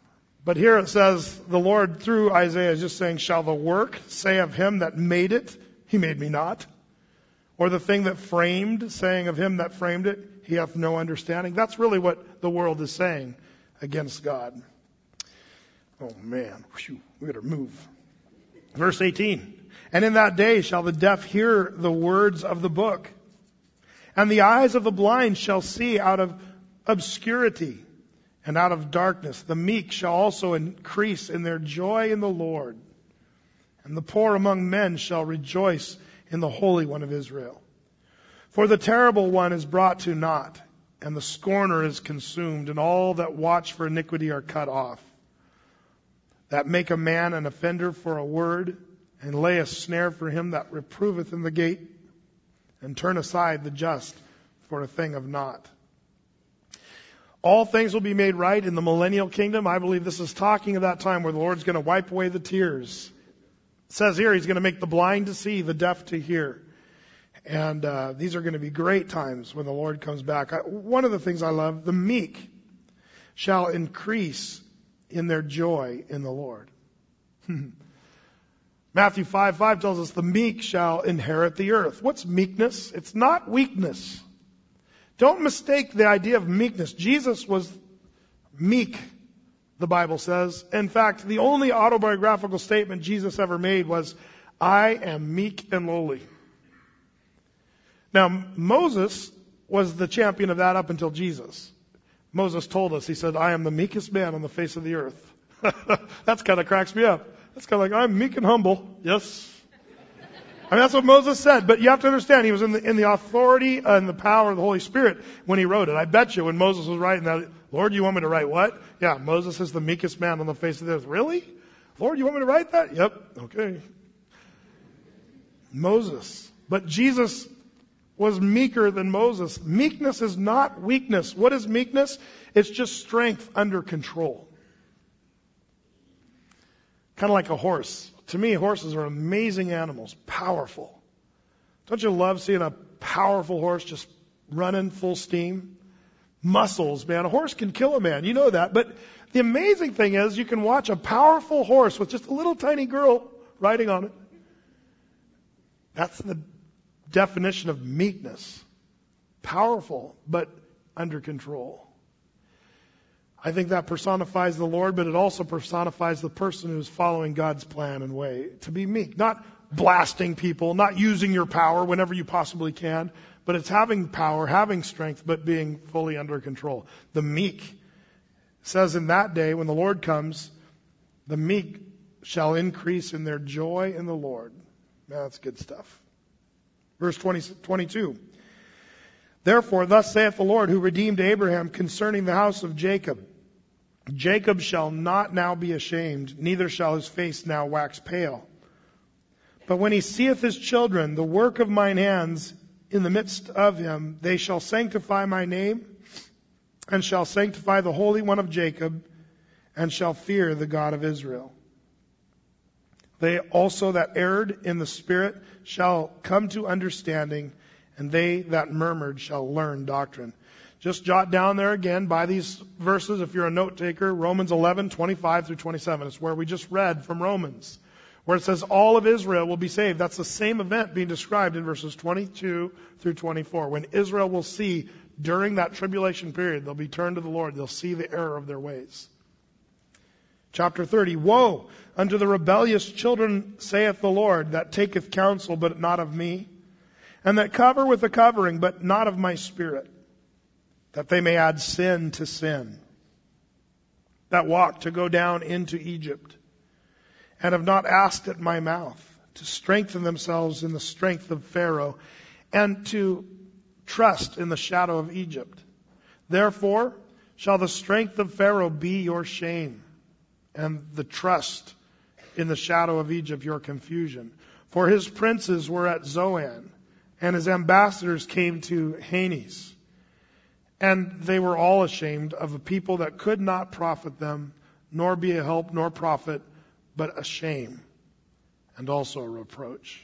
But here it says, the Lord through Isaiah is just saying, shall the work say of him that made it, he made me not? Or the thing that framed, saying of him that framed it, he hath no understanding? That's really what the world is saying against God. Oh man, we better move. Verse 18. And in that day shall the deaf hear the words of the book, and the eyes of the blind shall see out of obscurity and out of darkness. The meek shall also increase in their joy in the Lord, and the poor among men shall rejoice in the Holy One of Israel. For the terrible one is brought to naught, and the scorner is consumed, and all that watch for iniquity are cut off. That make a man an offender for a word, and lay a snare for him that reproveth in the gate, and turn aside the just for a thing of naught. All things will be made right in the millennial kingdom. I believe this is talking of that time where the Lord's going to wipe away the tears. It says here He's going to make the blind to see, the deaf to hear. And these are going to be great times when the Lord comes back. One of the things I love, the meek shall increase in their joy in the Lord. Matthew 5:5 tells us the meek shall inherit the earth. What's meekness? It's not weakness. Don't mistake the idea of meekness. Jesus was meek, the Bible says. In fact, the only autobiographical statement Jesus ever made was, I am meek and lowly. Now, Moses was the champion of that up until Jesus. Moses told us, he said, I am the meekest man on the face of the earth. That's kind of cracks me up. That's kind of like, I'm meek and humble. Yes. I mean, that's what Moses said. But you have to understand, he was in the authority and the power of the Holy Spirit when he wrote it. I bet you when Moses was writing that, Lord, you want me to write what? Yeah, Moses is the meekest man on the face of the earth. Really? Lord, you want me to write that? Yep. Okay. Moses. But Jesus was meeker than Moses. Meekness is not weakness. What is meekness? It's just strength under control. Kind of like a horse. To me, horses are amazing animals, powerful. Don't you love seeing a powerful horse just running full steam? Muscles, man. A horse can kill a man. You know that. But the amazing thing is you can watch a powerful horse with just a little tiny girl riding on it. That's the definition of meekness. Powerful, but under control. I think that personifies the Lord, but it also personifies the person who's following God's plan and way. To be meek. Not blasting people, not using your power whenever you possibly can, but it's having power, having strength, but being fully under control. The meek says in that day when the Lord comes, the meek shall increase in their joy in the Lord. Man, that's good stuff. Verse 22. Therefore, thus saith the Lord, who redeemed Abraham concerning the house of Jacob. Jacob shall not now be ashamed, neither shall his face now wax pale. But when he seeth his children, the work of mine hands in the midst of him, they shall sanctify my name, and shall sanctify the Holy One of Jacob, and shall fear the God of Israel. They also that erred in the spirit shall come to understanding, and they that murmured shall learn doctrine. Just jot down there again by these verses, if you're a note taker, Romans 11:25 through 27. It's where we just read from Romans, where it says all of Israel will be saved. That's the same event being described in verses 22 through 24. When Israel will see during that tribulation period, they'll be turned to the Lord. They'll see the error of their ways. Chapter 30, woe unto the rebellious children, saith the Lord, that taketh counsel, but not of me, and that cover with a covering, but not of my spirit, that they may add sin to sin, that walk to go down into Egypt, and have not asked at my mouth, to strengthen themselves in the strength of Pharaoh, and to trust in the shadow of Egypt. Therefore shall the strength of Pharaoh be your shame, and the trust in the shadow of Egypt your confusion. For his princes were at Zoan, and his ambassadors came to Hanes. And they were all ashamed of a people that could not profit them, nor be a help nor profit, but a shame and also a reproach.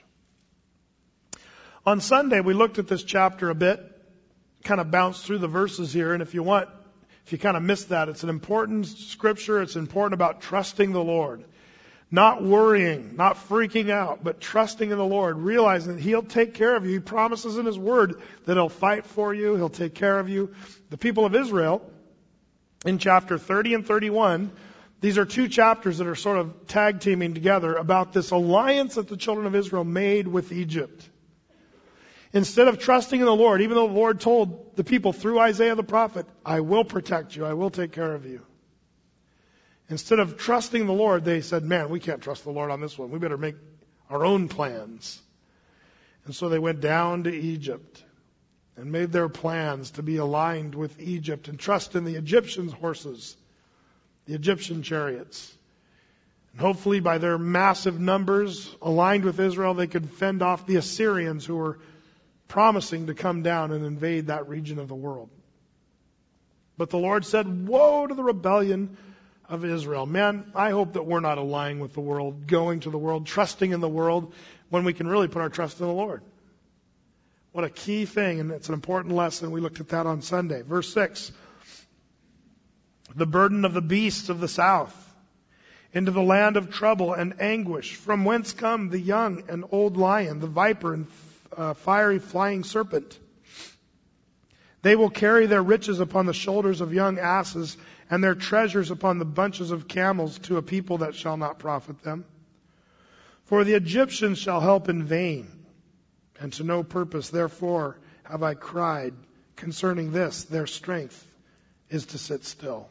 On Sunday, we looked at this chapter a bit, kind of bounced through the verses here, and if you want, If you kind of miss that, it's an important scripture. It's important about trusting the Lord. Not worrying, not freaking out, but trusting in the Lord, realizing that He'll take care of you. He promises in His Word that He'll fight for you. He'll take care of you. The people of Israel, in chapter 30 and 31, these are two chapters that are sort of tag teaming together about this alliance that the children of Israel made with Egypt. Instead of trusting in the Lord, even though the Lord told the people through Isaiah the prophet, I will protect you, I will take care of you. Instead of trusting the Lord, they said, man, we can't trust the Lord on this one. We better make our own plans. And so they went down to Egypt and made their plans to be aligned with Egypt and trust in the Egyptians' horses, the Egyptian chariots. And hopefully by their massive numbers aligned with Israel, they could fend off the Assyrians who were promising to come down and invade that region of the world. But the Lord said, woe to the rebellion of Israel. Man, I hope that we're not aligning with the world, going to the world, trusting in the world, when we can really put our trust in the Lord. What a key thing, and it's an important lesson. We looked at that on Sunday. Verse 6. The burden of the beasts of the south, into the land of trouble and anguish, from whence come the young and old lion, the viper and fiery flying serpent. They will carry their riches upon the shoulders of young asses, and their treasures upon the bunches of camels, to a people that shall not profit them. For the Egyptians shall help in vain, and to no purpose. Therefore have I cried concerning this, their strength is to sit still.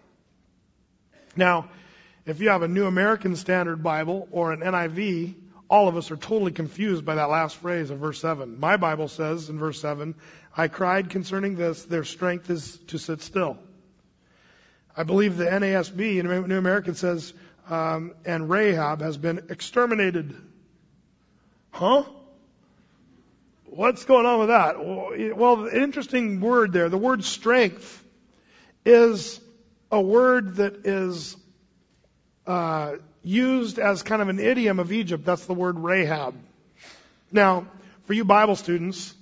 Now, if you have a New American Standard Bible or an NIV, all of us are totally confused by that last phrase of verse 7. My Bible says in verse 7, I cried concerning this, their strength is to sit still. I believe the NASB, New American, says, and Rahab has been exterminated. Huh? What's going on with that? Well, the interesting word there, the word strength, is a word that is used as kind of an idiom of Egypt. That's the word Rahab. Now, for you Bible students,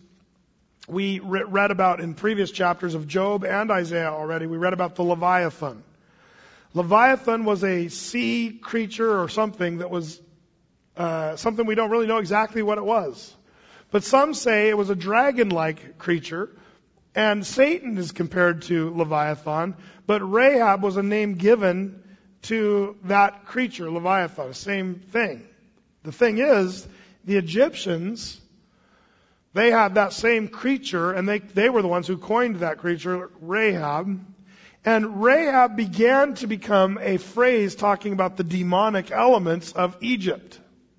we read about in previous chapters of Job and Isaiah already, we read about the Leviathan. Leviathan was a sea creature or something that was something we don't really know exactly what it was. But some say it was a dragon-like creature, and Satan is compared to Leviathan, but Rahab was a name given to that creature, Leviathan. Same thing. The thing is, the Egyptians, they had that same creature, and they were the ones who coined that creature, Rahab. And Rahab began to become a phrase talking about the demonic elements of Egypt.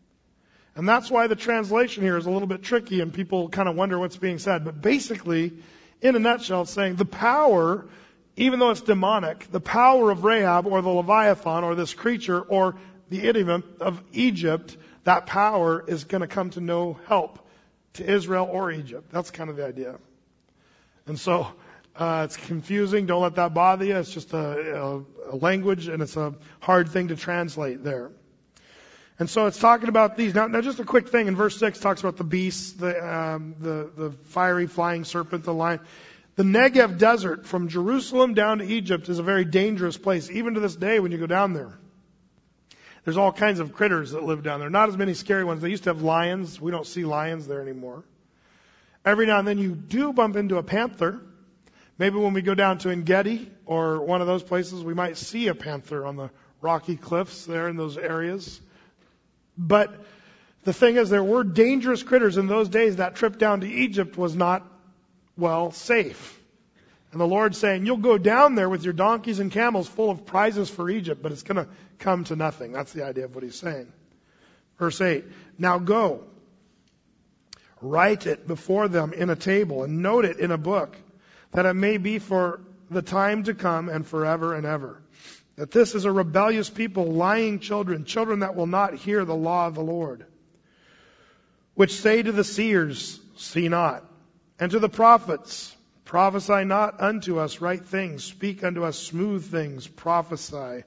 And that's why the translation here is a little bit tricky, and people kind of wonder what's being said. But basically, in a nutshell, it's saying the power, even though it's demonic, the power of Rahab or the Leviathan or this creature or the idiom of Egypt, that power is going to come to no help to Israel or Egypt. That's kind of the idea. And so it's confusing. Don't let that bother you. It's just a language, and it's a hard thing to translate there. And so it's talking about these. Now just a quick thing. In verse 6 talks about the beasts, the fiery flying serpent, the lion. The Negev desert from Jerusalem down to Egypt is a very dangerous place, even to this day when you go down there. There's all kinds of critters that live down there. Not as many scary ones. They used to have lions. We don't see lions there anymore. Every now and then you do bump into a panther. Maybe when we go down to Engedi or one of those places, we might see a panther on the rocky cliffs there in those areas. But the thing is, there were dangerous critters in those days. That trip down to Egypt was not, safe. And the Lord's saying, you'll go down there with your donkeys and camels full of prizes for Egypt, but it's going to come to nothing. That's the idea of what he's saying. Verse 8, now go, write it before them in a table and note it in a book, that it may be for the time to come and forever and ever. That this is a rebellious people, lying children, children that will not hear the law of the Lord, which say to the seers, see not, and to the prophets, prophesy not unto us right things, speak unto us smooth things, prophesy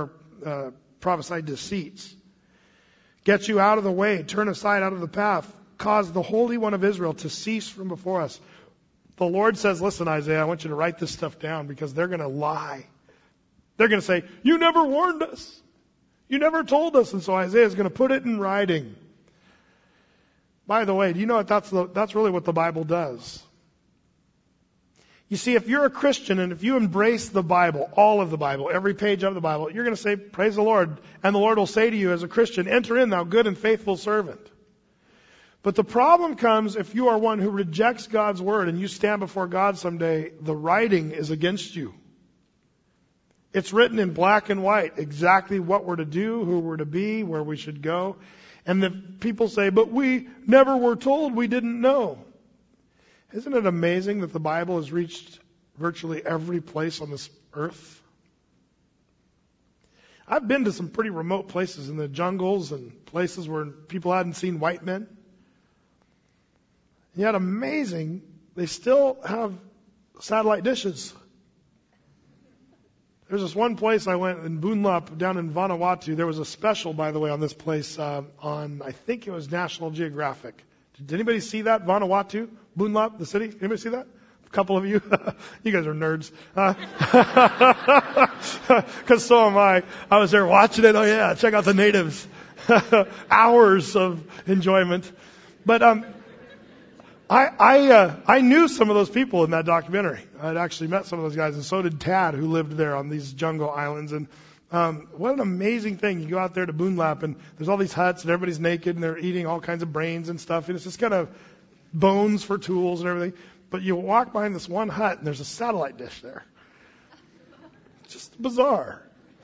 deceits. Get you out of the way, turn aside out of the path, cause the Holy One of Israel to cease from before us. The Lord says, listen, Isaiah, I want you to write this stuff down because they're going to lie. They're going to say, you never warned us. You never told us. And so Isaiah is going to put it in writing. By the way, do you know what that's really what the Bible does? You see, if you're a Christian and if you embrace the Bible, all of the Bible, every page of the Bible, you're going to say, praise the Lord. And the Lord will say to you as a Christian, enter in, thou good and faithful servant. But the problem comes if you are one who rejects God's word and you stand before God someday, the writing is against you. It's written in black and white, exactly what we're to do, who we're to be, where we should go. And the people say, but we never were told, we didn't know. Isn't it amazing that the Bible has reached virtually every place on this earth? I've been to some pretty remote places in the jungles and places where people hadn't seen white men. Yet amazing, they still have satellite dishes. There's this one place I went in Boonlap down in Vanuatu. There was a special, by the way, on this place on, I think it was National Geographic. Did anybody see that? Vanuatu? Boonlap, the city? Anybody see that? A couple of you? You guys are nerds. Because so am I. I was there watching it. Oh yeah, check out the natives. Hours of enjoyment. But I knew some of those people in that documentary. I'd actually met some of those guys, and so did Tad, who lived there on these jungle islands. And what an amazing thing. You go out there to Boonlap, and there's all these huts, and everybody's naked, and they're eating all kinds of brains and stuff. And it's just kind of bones for tools and everything. But you walk behind this one hut, and there's a satellite dish there. It's just bizarre.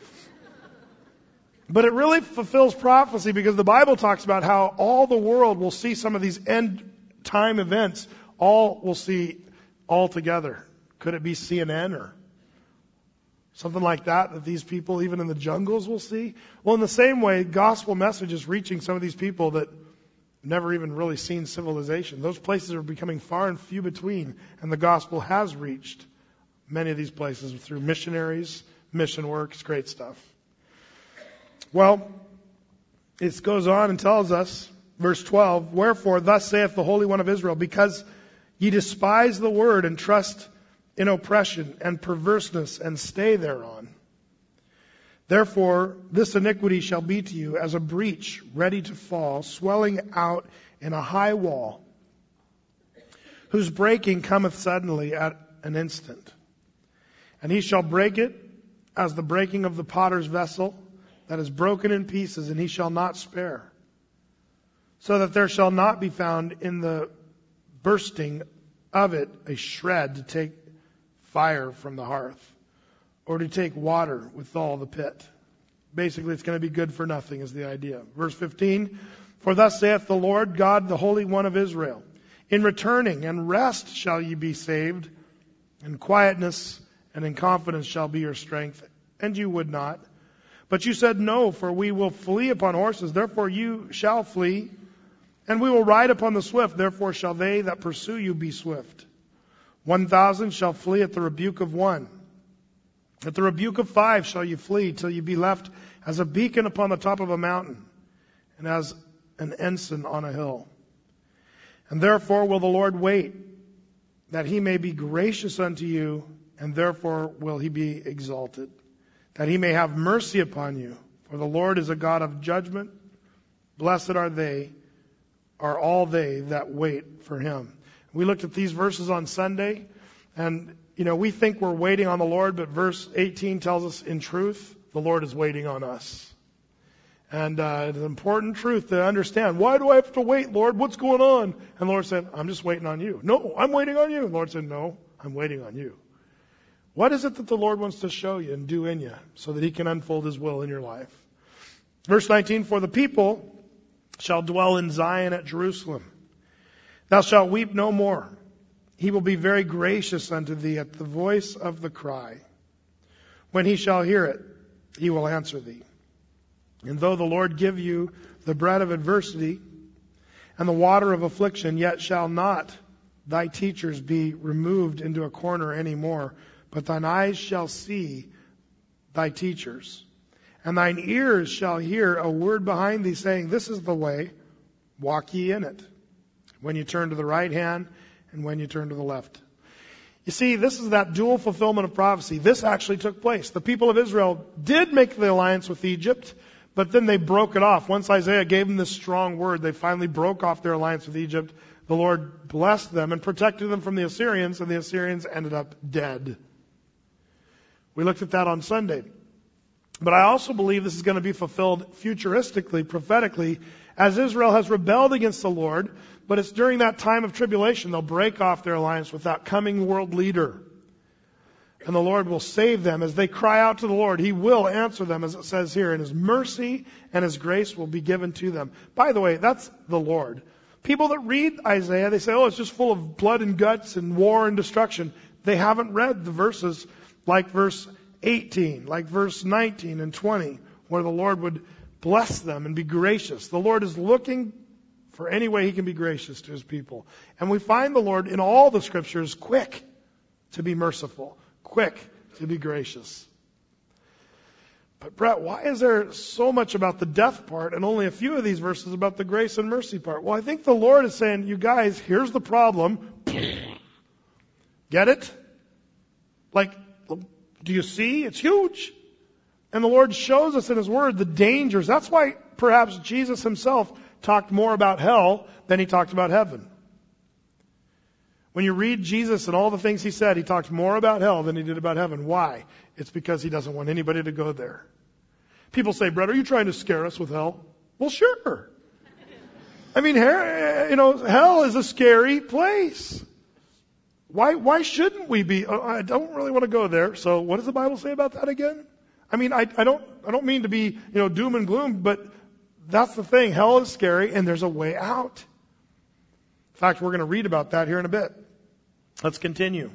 But it really fulfills prophecy because the Bible talks about how all the world will see some of these end time events, all we'll see all together. Could it be CNN or something like that these people, even in the jungles, will see? Well, in the same way, gospel message is reaching some of these people that never even really seen civilization. Those places are becoming far and few between, and the gospel has reached many of these places through missionaries, mission work. It's great stuff. Well, it goes on and tells us, verse 12, wherefore thus saith the Holy One of Israel, because ye despise the word and trust in oppression and perverseness and stay thereon. Therefore this iniquity shall be to you as a breach ready to fall, swelling out in a high wall, whose breaking cometh suddenly at an instant. And he shall break it as the breaking of the potter's vessel that is broken in pieces, and he shall not spare. So that there shall not be found in the bursting of it a shred to take fire from the hearth, or to take water with all the pit. Basically, it's going to be good for nothing is the idea. Verse 15, for thus saith the Lord God, the Holy One of Israel, in returning and rest shall ye be saved, in quietness and in confidence shall be your strength. And you would not. But you said, no, for we will flee upon horses, therefore you shall flee. And we will ride upon the swift, therefore shall they that pursue you be swift. 1,000 shall flee at the rebuke of one. At the rebuke of 5 shall you flee, till you be left as a beacon upon the top of a mountain, and as an ensign on a hill. And therefore will the Lord wait, that he may be gracious unto you, and therefore will he be exalted, that he may have mercy upon you. For the Lord is a God of judgment. Blessed are all they that wait for him. We looked at these verses on Sunday, and we think we're waiting on the Lord, but verse 18 tells us in truth, the Lord is waiting on us. And it's an important truth to understand. Why do I have to wait, Lord? What's going on? And the Lord said, I'm just waiting on you. No, I'm waiting on you. And the Lord said, no, I'm waiting on you. What is it that the Lord wants to show you and do in you so that he can unfold his will in your life? Verse 19, for the people shall dwell in Zion at Jerusalem. Thou shalt weep no more. He will be very gracious unto thee at the voice of the cry. When he shall hear it, he will answer thee. And though the Lord give you the bread of adversity and the water of affliction, yet shall not thy teachers be removed into a corner any more, but thine eyes shall see thy teachers. And thine ears shall hear a word behind thee saying, this is the way, walk ye in it. When you turn to the right hand and when you turn to the left. You see, this is that dual fulfillment of prophecy. This actually took place. The people of Israel did make the alliance with Egypt, but then they broke it off. Once Isaiah gave them this strong word, they finally broke off their alliance with Egypt. The Lord blessed them and protected them from the Assyrians, and the Assyrians ended up dead. We looked at that on Sunday. But I also believe this is going to be fulfilled futuristically, prophetically, as Israel has rebelled against the Lord. But it's during that time of tribulation they'll break off their alliance with that coming world leader. And the Lord will save them as they cry out to the Lord. He will answer them, as it says here, and His mercy and His grace will be given to them. By the way, that's the Lord. People that read Isaiah, they say, oh, it's just full of blood and guts and war and destruction. They haven't read the verses like verse 18, like verse 19 and 20, where the Lord would bless them and be gracious. The Lord is looking for any way He can be gracious to His people. And we find the Lord in all the Scriptures quick to be merciful, quick to be gracious. But Brett, why is there so much about the death part and only a few of these verses about the grace and mercy part? Well, I think the Lord is saying, you guys, here's the problem. Get it? Like, do you see? It's huge. And the Lord shows us in His Word the dangers. That's why perhaps Jesus Himself talked more about hell than He talked about heaven. When you read Jesus and all the things He said, He talked more about hell than He did about heaven. Why? It's because He doesn't want anybody to go there. People say, Brett, are you trying to scare us with hell? Well, sure. I mean, hell is a scary place. Why shouldn't we be? I don't really want to go there. So what does the Bible say about that again? I mean, I don't mean to be, doom and gloom, but that's the thing. Hell is scary and there's a way out. In fact, we're going to read about that here in a bit. Let's continue.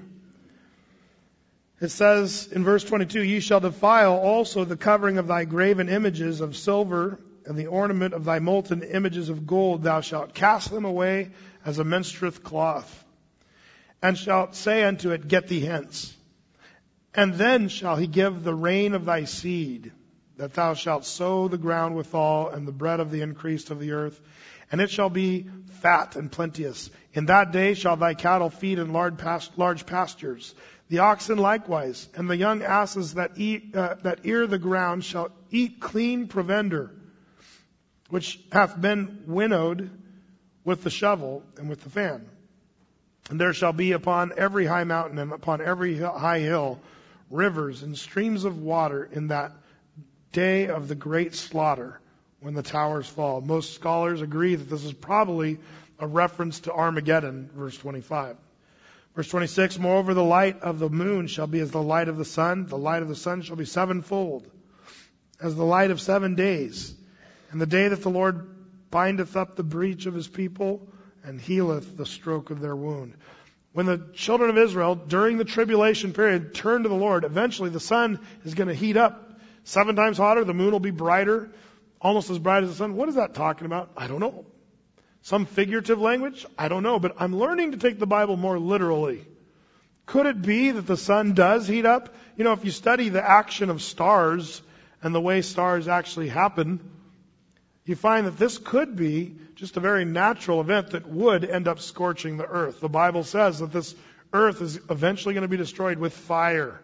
It says in verse 22, Ye shall defile also the covering of thy graven images of silver, and the ornament of thy molten images of gold. Thou shalt cast them away as a menstruous cloth, and shalt say unto it, Get thee hence. And then shall He give the rain of thy seed, that thou shalt sow the ground withal, and the bread of the increase of the earth. And it shall be fat and plenteous. In that day shall thy cattle feed in large pastures. The oxen likewise, and the young asses that ear the ground shall eat clean provender, which hath been winnowed with the shovel and with the fan. And there shall be upon every high mountain and upon every high hill rivers and streams of water in that day of the great slaughter, when the towers fall. Most scholars agree that this is probably a reference to Armageddon, verse 25. Verse 26, Moreover, the light of the moon shall be as the light of the sun. The light of the sun shall be sevenfold, as the light of 7 days. And the day that the Lord bindeth up the breach of His people, and healeth the stroke of their wound. When the children of Israel, during the tribulation period, turn to the Lord, eventually the sun is going to heat up 7 times hotter. The moon will be brighter, almost as bright as the sun. What is that talking about? I don't know. Some figurative language? I don't know. But I'm learning to take the Bible more literally. Could it be that the sun does heat up? If you study the action of stars and the way stars actually happen, you find that this could be just a very natural event that would end up scorching the earth. The Bible says that this earth is eventually going to be destroyed with fire.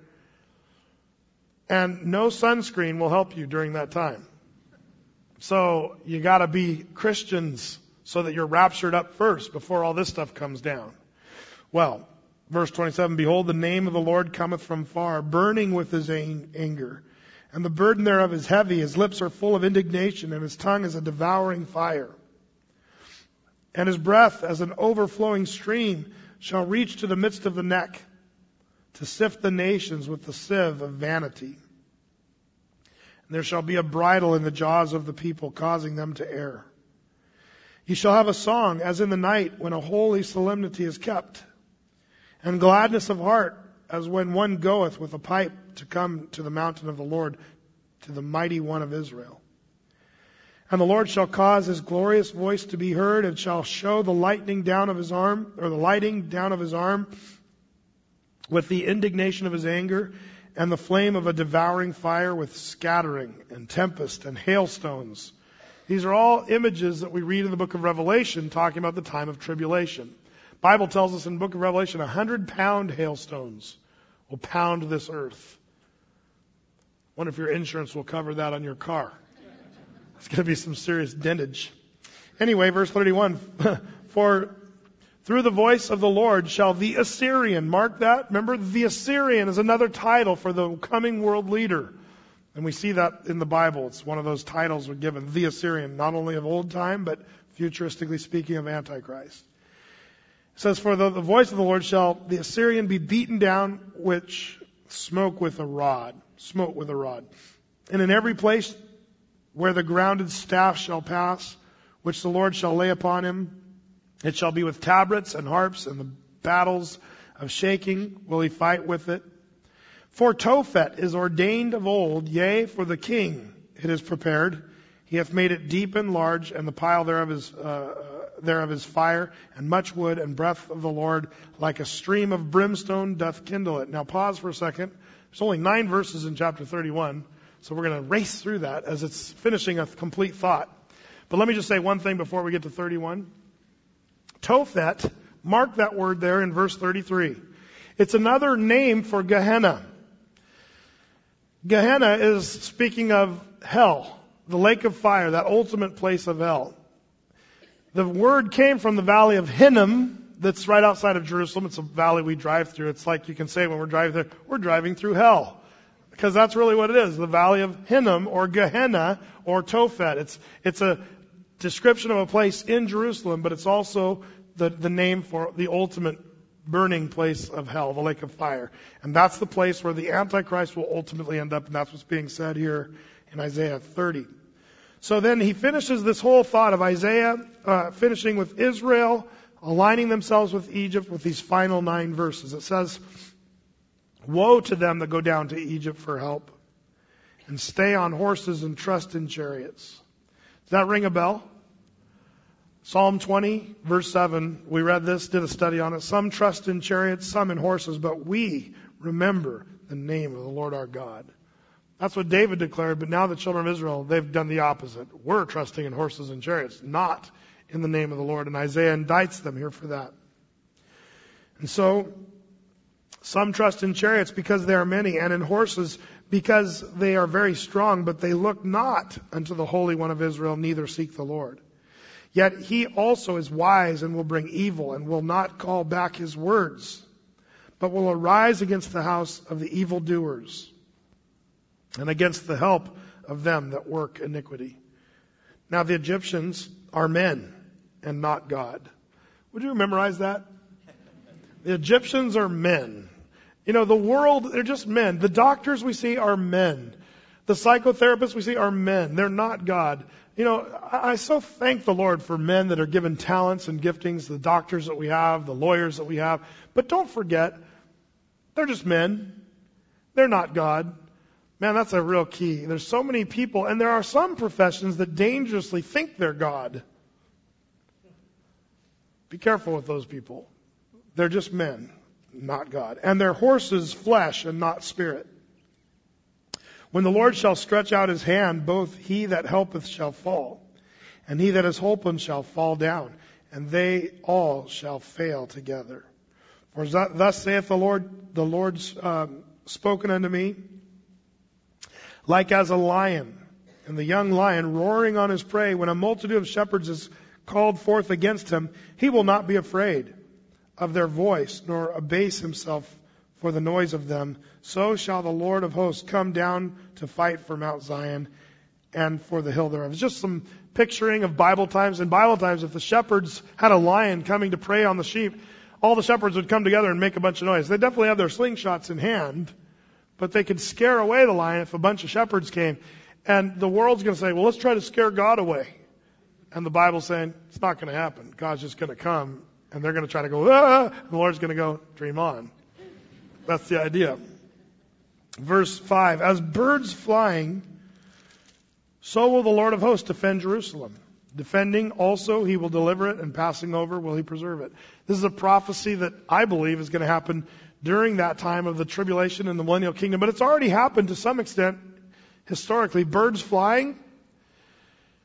And no sunscreen will help you during that time. So you got to be Christians so that you're raptured up first before all this stuff comes down. Well, verse 27, Behold, the name of the Lord cometh from far, burning with His anger. And the burden thereof is heavy. His lips are full of indignation, and His tongue is a devouring fire. And His breath as an overflowing stream shall reach to the midst of the neck, to sift the nations with the sieve of vanity. And there shall be a bridle in the jaws of the people, causing them to err. Ye shall have a song as in the night, when a holy solemnity is kept, and gladness of heart, as when one goeth with a pipe to come to the mountain of the Lord, to the mighty one of Israel. And the Lord shall cause His glorious voice to be heard, and shall show the lightning down of His arm, or the lighting down of His arm, with the indignation of His anger, and the flame of a devouring fire, with scattering and tempest and hailstones. These are all images that we read in the book of Revelation talking about the time of tribulation. Bible tells us in the book of Revelation, 100-pound hailstones will pound this earth. Wonder if your insurance will cover that on your car. It's going to be some serious dentage. Anyway, verse 31, for through the voice of the Lord shall the Assyrian, mark that, remember, the Assyrian is another title for the coming world leader. And we see that in the Bible. It's one of those titles we're given, the Assyrian, not only of old time, but futuristically speaking of Antichrist. It says, for the voice of the Lord shall the Assyrian be beaten down, which smote with a rod. And in every place where the grounded staff shall pass, which the Lord shall lay upon him, it shall be with tabrets and harps, and the battles of shaking will he fight with it. For Tophet is ordained of old, yea, for the king it is prepared. He hath made it deep and large, and the pile thereof is fire, and much wood, and breath of the Lord, like a stream of brimstone doth kindle it. Now pause for a second. There's only 9 verses in chapter 31, so we're going to race through that as it's finishing a complete thought. But let me just say one thing before we get to 31. Tophet, mark that word there in verse 33. It's another name for Gehenna. Gehenna is speaking of hell, the lake of fire, that ultimate place of hell. The word came from the valley of Hinnom, that's right outside of Jerusalem. It's a valley we drive through. It's like you can say when we're driving there, we're driving through hell. Because that's really what it is, the valley of Hinnom or Gehenna or Tophet. It's a description of a place in Jerusalem, but it's also the name for the ultimate burning place of hell, the lake of fire. And that's the place where the Antichrist will ultimately end up, and that's what's being said here in Isaiah 30. So then he finishes this whole thought of Isaiah, finishing with Israel, aligning themselves with Egypt with these final 9 verses. It says, woe to them that go down to Egypt for help, and stay on horses and trust in chariots. Does that ring a bell? Psalm 20, verse 7, we read this, did a study on it. Some trust in chariots, some in horses, but we remember the name of the Lord our God. That's what David declared, but now the children of Israel, they've done the opposite. We're trusting in horses and chariots, not in the name of the Lord. And Isaiah indicts them here for that. And so, some trust in chariots because they are many, and in horses because they are very strong, but they look not unto the Holy One of Israel, neither seek the Lord. Yet he also is wise and will bring evil, and will not call back his words, but will arise against the house of the evildoers, and against the help of them that work iniquity. Now the Egyptians are men and not God. Would you memorize that? The Egyptians are men. You know, the world, they're just men. The doctors we see are men. The psychotherapists we see are men. They're not God. You know, I so thank the Lord for men that are given talents and giftings, the doctors that we have, the lawyers that we have. But don't forget, they're just men. They're not God. Man, that's a real key. There's so many people, and there are some professions that dangerously think they're God. Be careful with those people. They're just men, not God. And their horses flesh and not spirit. When the Lord shall stretch out his hand, both he that helpeth shall fall, and he that is holpen shall fall down, and they all shall fail together. For thus saith the Lord's spoken unto me, like as a lion, and the young lion roaring on his prey, when a multitude of shepherds is called forth against him, he will not be afraid of their voice, nor abase himself for the noise of them. So shall the Lord of hosts come down to fight for Mount Zion and for the hill thereof. It's just some picturing of Bible times. In Bible times, if the shepherds had a lion coming to prey on the sheep, all the shepherds would come together and make a bunch of noise. They definitely have their slingshots in hand, but they could scare away the lion if a bunch of shepherds came. And the world's going to say, well, let's try to scare God away. And the Bible's saying, it's not going to happen. God's just going to come, and they're going to try to go, ah, and the Lord's going to go, dream on. That's the idea. Verse 5, as birds flying, so will the Lord of hosts defend Jerusalem. Defending also, he will deliver it, and passing over will he preserve it. This is a prophecy that I believe is going to happen during that time of the tribulation and the millennial kingdom. But it's already happened to some extent historically. Birds flying.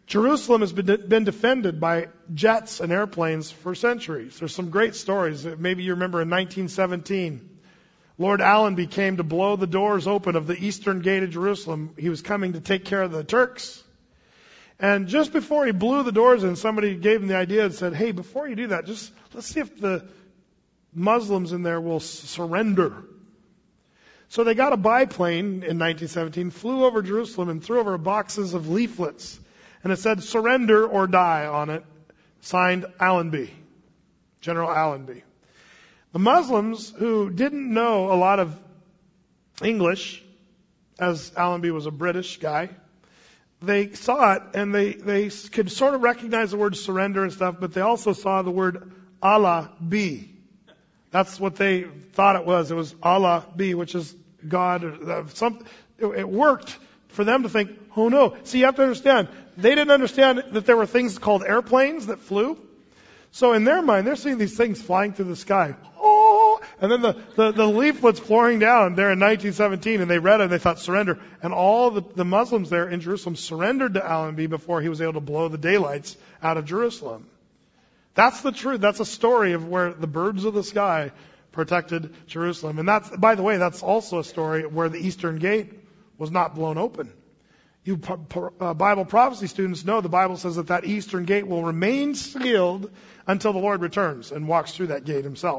Jerusalem has been defended by jets and airplanes for centuries. There's some great stories. Maybe you remember in 1917, Lord Allenby came to blow the doors open of the eastern gate of Jerusalem. He was coming to take care of the Turks. And just before he blew the doors in, somebody gave him the idea and said, hey, before you do that, just let's see if the Muslims in there will surrender. So they got a biplane in 1917, flew over Jerusalem and threw over boxes of leaflets. And it said, surrender or die on it, signed Allenby, General Allenby. The Muslims, who didn't know a lot of English, as Allenby was a British guy, they saw it and they could sort of recognize the word surrender and stuff, but they also saw the word Allah be. That's what they thought it was. It was Allah be, which is God. It worked for them to think, oh no. See, you have to understand, they didn't understand that there were things called airplanes that flew. So in their mind, they're seeing these things flying through the sky. Oh! And then the leaflets pouring down there in 1917, and they read it and they thought surrender. And all the Muslims there in Jerusalem surrendered to Allenby before he was able to blow the daylights out of Jerusalem. That's the truth. That's a story of where the birds of the sky protected Jerusalem. And that's, by the way, that's also a story where the Eastern Gate was not blown open. You Bible prophecy students know the Bible says that Eastern Gate will remain sealed until the Lord returns and walks through that gate himself.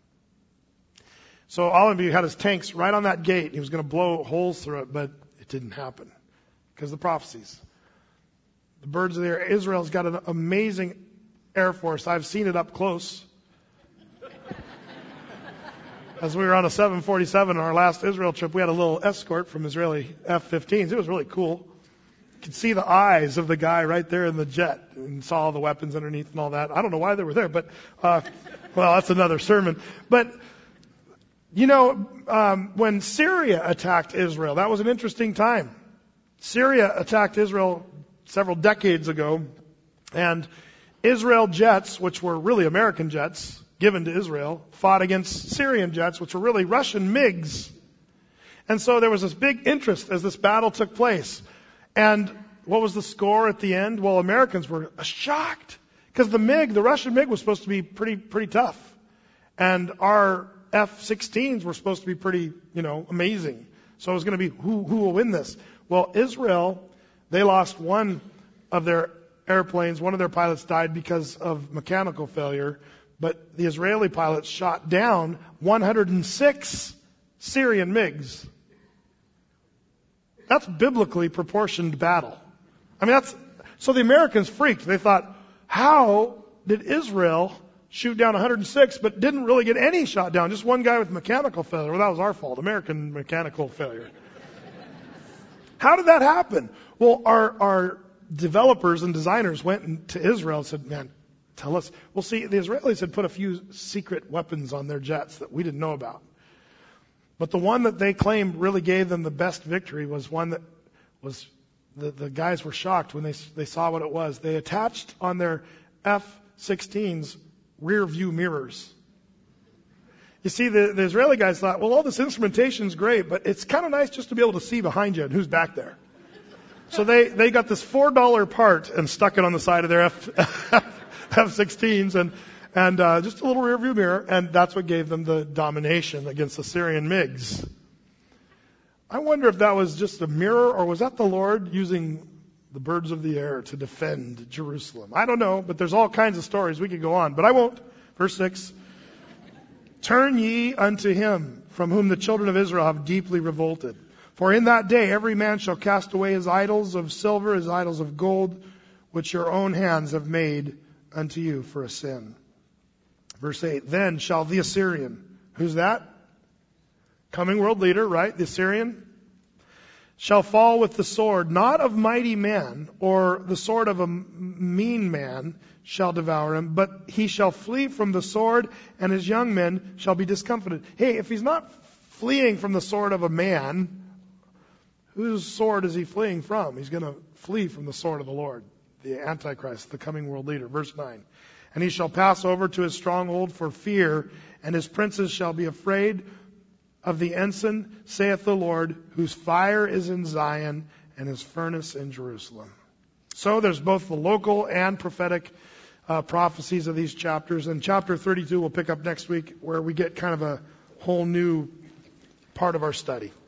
So Allenby had his tanks right on that gate. He was going to blow holes through it, but it didn't happen because of the prophecies. The birds of the air. Israel's got an amazing Air Force. I've seen it up close. As we were on a 747 on our last Israel trip, we had a little escort from Israeli F-15s. It was really cool. You could see the eyes of the guy right there in the jet and saw all the weapons underneath and all that. I don't know why they were there, but, well, that's another sermon. But, when Syria attacked Israel, that was an interesting time. Syria attacked Israel several decades ago, and Israel jets, which were really American jets, given to Israel, fought against Syrian jets, which were really Russian MiGs. And so there was this big interest as this battle took place. And what was the score at the end? Well, Americans were shocked because the Russian MiG was supposed to be pretty tough. And our F-16s were supposed to be pretty, amazing. So it was going to be who will win this? Well, Israel, they lost one of their airplanes. One of their pilots died because of mechanical failure. But the Israeli pilots shot down 106 Syrian MiGs. That's biblically proportioned battle. So the Americans freaked. They thought, how did Israel shoot down 106 but didn't really get any shot down? Just one guy with mechanical failure. Well, that was our fault. American mechanical failure. How did that happen? Well, our developers and designers went to Israel and said, man, tell us. Well, see, the Israelis had put a few secret weapons on their jets that we didn't know about. But the one that they claimed really gave them the best victory was one that was, the guys were shocked when they saw what it was. They attached on their F-16s rear view mirrors. You see, the Israeli guys thought, well, all this instrumentation's great, but it's kind of nice just to be able to see behind you and who's back there. So they got this $4 part and stuck it on the side of their F-16s and just a little rear view mirror, and that's what gave them the domination against the Syrian MiGs. I wonder if that was just a mirror, or was that the Lord using the birds of the air to defend Jerusalem? I don't know, but there's all kinds of stories. We could go on, but I won't. Verse 6. Turn ye unto him from whom the children of Israel have deeply revolted. For in that day every man shall cast away his idols of silver, his idols of gold, which your own hands have made unto you for a sin. Verse 8. Then shall the Assyrian, who's that? Coming world leader, right? The Assyrian shall fall with the sword, not of mighty man, or the sword of a mean man shall devour him, but he shall flee from the sword, and his young men shall be discomfited. Hey, if he's not fleeing from the sword of a man, whose sword is he fleeing from? He's going to flee from the sword of the Lord, the Antichrist, the coming world leader. Verse 9. And he shall pass over to his stronghold for fear, and his princes shall be afraid of the ensign, saith the Lord, whose fire is in Zion, and his furnace in Jerusalem. So there's both the local and prophetic prophecies of these chapters. And chapter 32 we'll pick up next week, where we get kind of a whole new part of our study.